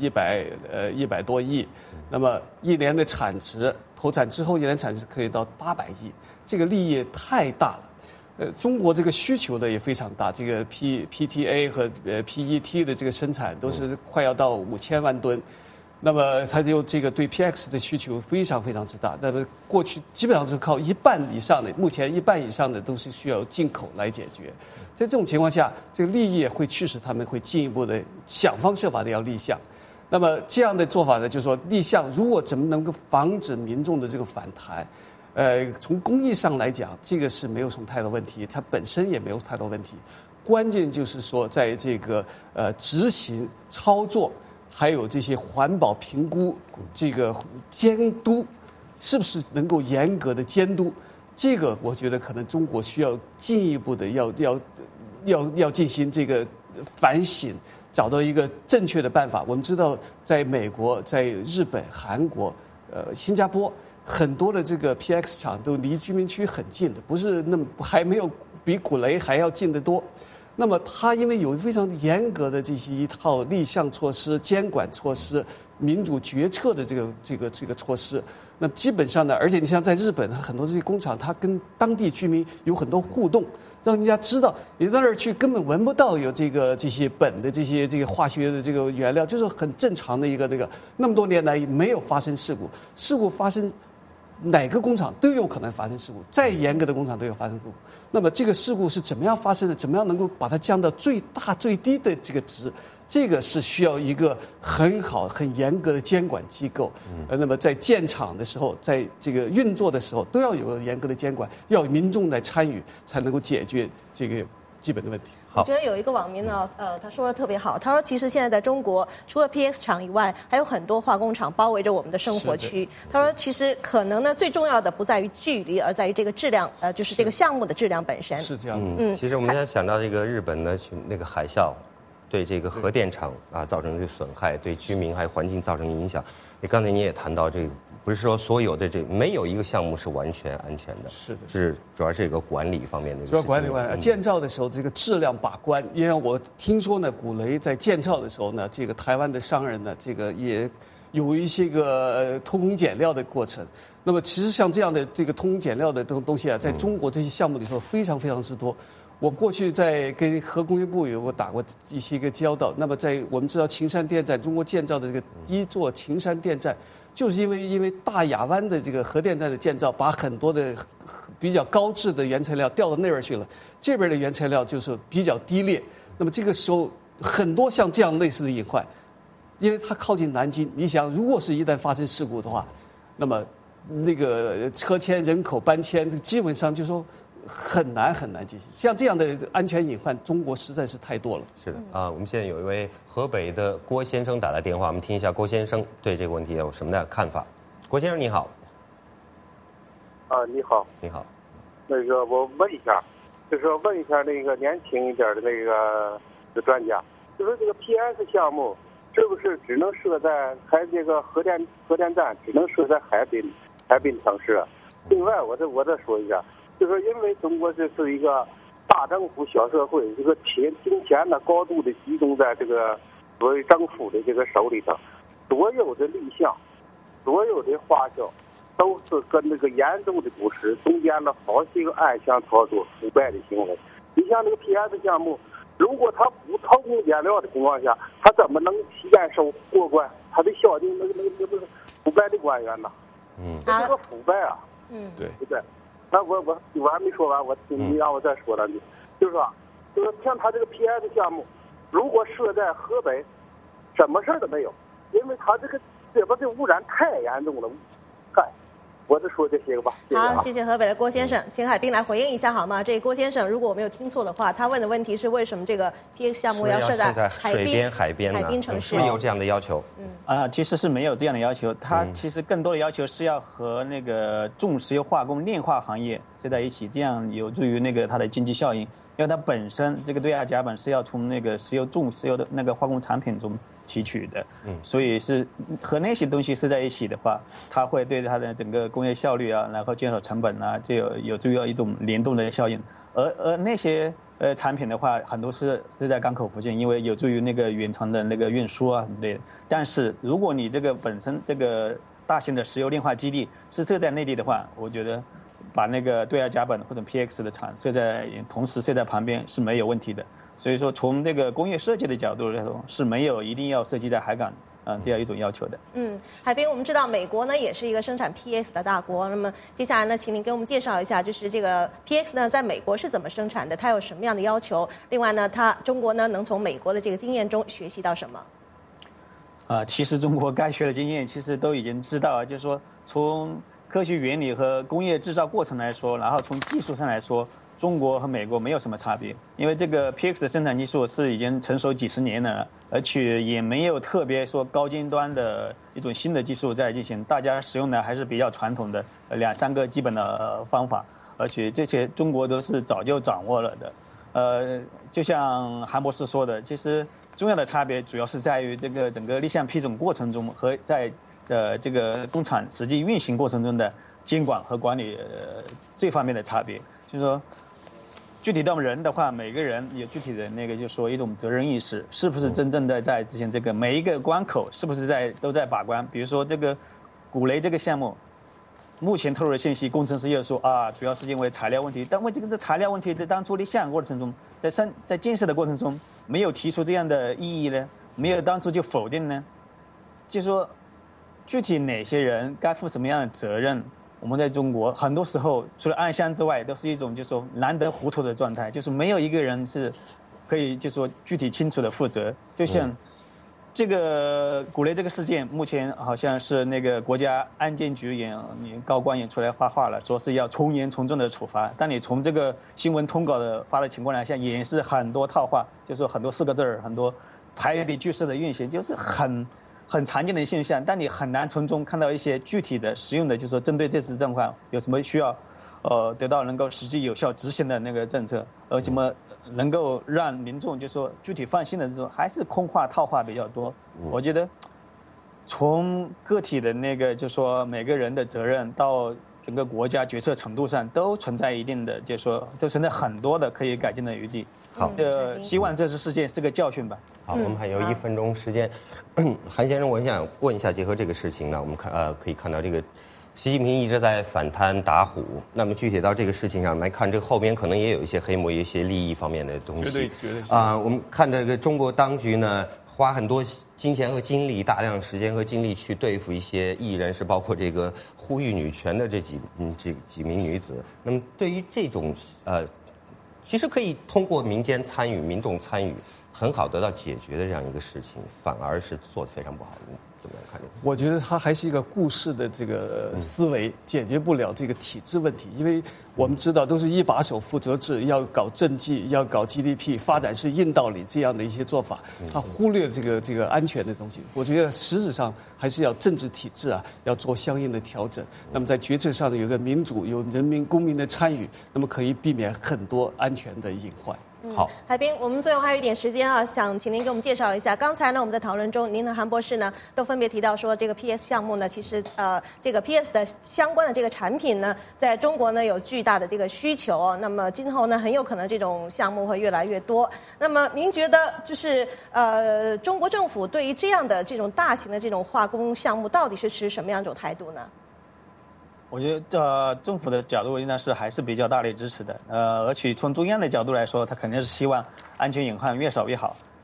100多亿，那么一年的产值，投产之后一年产值可以到800亿，这个利益太大了。中国这个需求呢也非常大，这个 PTA 和PET 的这个生产都是快要到5000万吨，那么它就这个对 PX 的需求非常非常之大。那么过去基本上是靠1半以上的，目前1半以上的都是需要进口来解决。在这种情况下，这个利益会驱使他们会进一步的想方设法的要立项。那么这样的做法呢，就是说立项如果怎么能够防止民众的这个反弹？从工艺上来讲，这个是没有什么太多问题，它本身也没有太多问题。关键就是说，在这个执行、操作，还有这些环保评估、这个监督，是不是能够严格的监督？这个我觉得可能中国需要进一步的要进行这个反省，找到一个正确的办法。我们知道，在美国、在日本、韩国、新加坡。很多的这个 PX 厂都离居民区很近的，不是那么还没有比古雷还要近得多。那么它因为有非常严格的这些一套立项措施、监管措施、民主决策的这个措施，那基本上呢，而且你像在日本很多这些工厂，它跟当地居民有很多互动，让人家知道你到那儿去根本闻不到有这些苯的这个化学的这个原料，就是很正常的一个那么多年来没有发生事故，事故发生。哪个工厂都有可能发生事故，再严格的工厂都有发生事故。那么这个事故是怎么样发生的？怎么样能够把它降到最大最低的这个值？这个是需要一个很好、很严格的监管机构。那么在建厂的时候，在这个运作的时候，都要有严格的监管，要有民众来参与，才能够解决这个基本的问题。 我觉得有一个网民呢，他说的特别好。他说，其实现在在中国，除了 PX 厂以外，还有很多化工厂包围着我们的生活区。他说，其实可能呢，最重要的不在于距离，而在于这个质量，就是这个项目的质量本身。 是这样的。 其实我们现在想到这个日本呢，那个海啸，对这个核电厂造成这个损害，对居民还有环境造成影响。刚才你也谈到这个。不是说所有的没有一个项目是完全安全的， 是的， 是主要是一个管理方面的。 主要管理建造的时候这个质量把关，因为我听说呢，古雷在建造的时候呢，这个台湾的商人呢，这个也有一些个偷工减料的过程。那么其实像这样的这个偷工减料的东西啊，在中国这些项目里头非常非常之多。我过去在跟核工业部有过打过一些个交道。那么在我们知道秦山电站，中国建造的这个第一座秦山电站。就是因为大亚湾的这个核电站的建造，把很多的比较高质的原材料调到那边去了，这边的原材料就是比较低劣。那么这个时候，很多像这样类似的隐患，因为它靠近南京，你想，如果是一旦发生事故的话，那么那个车迁、人口搬迁，这基本上就说很难进行。像这样的安全隐患，中国实在是太多了。 是的我们现在有一位河北的郭先生打来电话，我们听一下郭先生对这个问题有什么的看法。郭先生你好。 你好。 你好。 那个我问一下，就是问一下那个年轻一点的那个专家，就说这个 PS 项目是不是只能设在这个核电站只能设在海滨城市？另外我再说一下。就是因为中国这是一个大政府小社会，这个金钱呢高度的集中在这个所谓政府的这个手里头，所有的立项，所有的花销，都是跟那个严重的不实，中间了好些个暗箱操作、腐败的行为。你像这个 PS 项目，如果他不偷工减料的情况下，他怎么能验收过关？他得消定那个腐败的官员呐。这是个腐败啊。 对。 对。那我还没说完，你让我再说两句。 就是说，就是像他这个 PS 项目，如果设在河北，什么事儿都没有，因为他这个污染太严重了。嗨，我就说这些个吧。 好，谢谢河北的郭先生，请海滨来回应一下好吗？这郭先生，如果我没有听错的话，他问的问题是为什么这个 PX 项目要设在海滨城市？ 是有这样的要求？ 其实是没有这样的要求，它其实更多的要求是要和那个重石油化工炼化行业接在一起，这样有助于那个它的经济效应。因为它本身这个对亚甲苯是要从那个重石油的那个化工产品中提取的，所以是和那些东西是在一起的话，它会对它的整个工业效率啊，然后减少成本啊，就有助于一种联动的效应。而那些产品的话，很多是在港口附近，因为有助于那个远程的那个运输啊之类的。但是如果你这个本身这个大型的石油炼化基地是设在内地的话，我觉得把那个对亚甲苯或者 PX 的厂同时设在旁边是没有问题的。所以说，从这个工业设计的角度来说，是没有一定要设计在海港这样一种要求的。 海滨，我们知道美国呢也是一个生产 PX 的大国。那么接下来呢，请您给我们介绍一下，就是这个 PX 呢在美国是怎么生产的，它有什么样的要求？另外呢，中国呢能从美国的这个经验中学习到什么？ 其实中国该学的经验其实都已经知道，就是说从科学原理和工业制造过程来说，然后从技术上来说，中国和美国没有什么差别，因为这个 PX 的生产技术是已经成熟几十年了，而且也没有特别说高精端的一种新的技术在进行，大家使用的还是比较传统的2-3个基本的方法，而且这些中国都是早就掌握了的。就像韩博士说的，其实重要的差别主要是在于这个整个立项批准过程中和在这个工厂实际运行过程中的监管和管理这方面的差别。就是说，具体到人的话，每个人有具体的那个，就是说一种责任意识，是不是真正的在执行这个每一个关口，是不是都在把关？比如说这个古雷这个项目，目前透露的信息，工程师又说主要是因为材料问题，但为这个材料问题在当初立项过程中，在建设的过程中没有提出这样的异议呢？没有当初就否定呢？就说具体哪些人该负什么样的责任？我们在中国很多时候除了暗箱之外，都是一种就是说难得糊涂的状态，就是没有一个人是可以就是说具体清楚的负责。就像这个古雷这个事件，目前好像是那个国家安监局高官也出来发话了，说是要从严从重的处罚。但你从这个新闻通稿的发的情况来看，也是很多套话，就是说很多4个字儿，很多排比句式的运行，就是很常见的现象，但你很难从中看到一些具体的、实用的，就是说针对这次状况有什么需要，得到能够实际有效执行的那个政策，什么能够让民众就是说具体放心的这种，还是空话套话比较多。我觉得从个体的那个就是说每个人的责任到整个国家决策程度上，都存在一定的，就是说都存在很多的可以改进的余地。 好， 希望这次事件是个教训吧。 好，我们还有1分钟时间，韩先生，我想问一下，结合这个事情呢，我们可以看到这个习近平一直在反贪打虎。那么具体到这个事情上来看，这个后边可能也有一些黑幕、一些利益方面的东西。 绝对是我们看这个中国当局呢，花很多金钱和精力，大量时间和精力去对付一些异议人士，包括这个呼吁女权的这几名女子。那么对于这种其实可以通过民间参与、民众参与，很好得到解决的这样一个事情，反而是做得非常不好。你怎么样看？ 我觉得它还是一个故事的这个思维，解决不了这个体制问题。因为我们知道，都是一把手负责制，要搞政绩，要搞 GDP， 发展是硬道理这样的一些做法，它忽略这个安全的东西。我觉得实质上还是要政治体制要做相应的调整。那么在决策上有个民主，有人民公民的参与，那么可以避免很多安全的隐患。 好， 海滨，我们最后还有一点时间想请您给我们介绍一下。刚才呢，我们在讨论中，您和韩博士呢都分别提到说，这个 PS 项目呢，其实这个 PS 的相关的这个产品呢，在中国呢有巨大的这个需求那么今后呢，很有可能这种项目会越来越多。那么您觉得就是中国政府对于这样的这种大型的这种化工项目，到底是持什么样一种态度呢？ 我觉得政府的角度应该是还是比较大力支持的，而且从中央的角度来说，他肯定是希望安全隐患越少越好。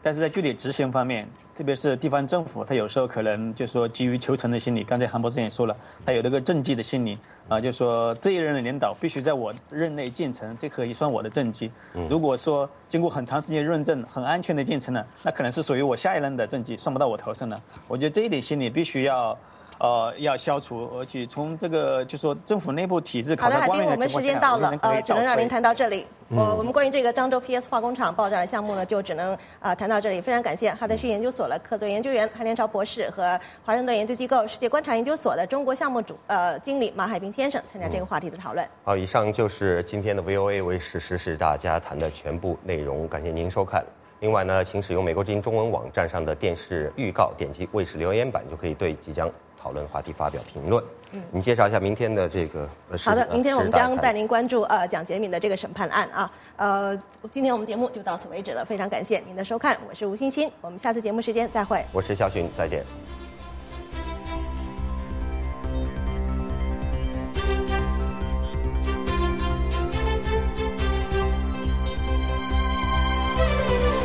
但是在具体执行方面，特别是地方政府，他有时候可能就说基于求成的心理，刚才韩博士也说了，他有那个政绩的心理啊，就说这一任的领导必须在我任内建成，这可以算我的政绩。如果说经过很长时间认证，很安全的建成了，那可能是属于我下一任的政绩，算不到我头上的。我觉得这一点心理必须要消除，而且从这个就说政府内部体制考察官员的情况下， 好的，海滨，我们时间到了，只能让您谈到这里。我们关于这个漳州 PS 化工厂爆炸的项目呢，就只能谈到这里。非常感谢哈德逊研究所的客座研究员韩连朝博士和华盛顿研究机构世界观察研究所的中国项目经理马海滨先生参加这个话题的讨论。 好，以上就是今天的 VOA 卫视时事大家谈的全部内容，感谢您收看。另外呢，请使用美国之音中文网站上的电视预告，点击卫视留言板，就可以对即将讨论话题发表评论。您介绍一下明天的这个好的，明天我们将带您关注蒋洁敏的这个审判案啊。今天我们节目就到此为止了，非常感谢您的收看，我是吴欣欣，我们下次节目时间再会。 我是肖勋，再见。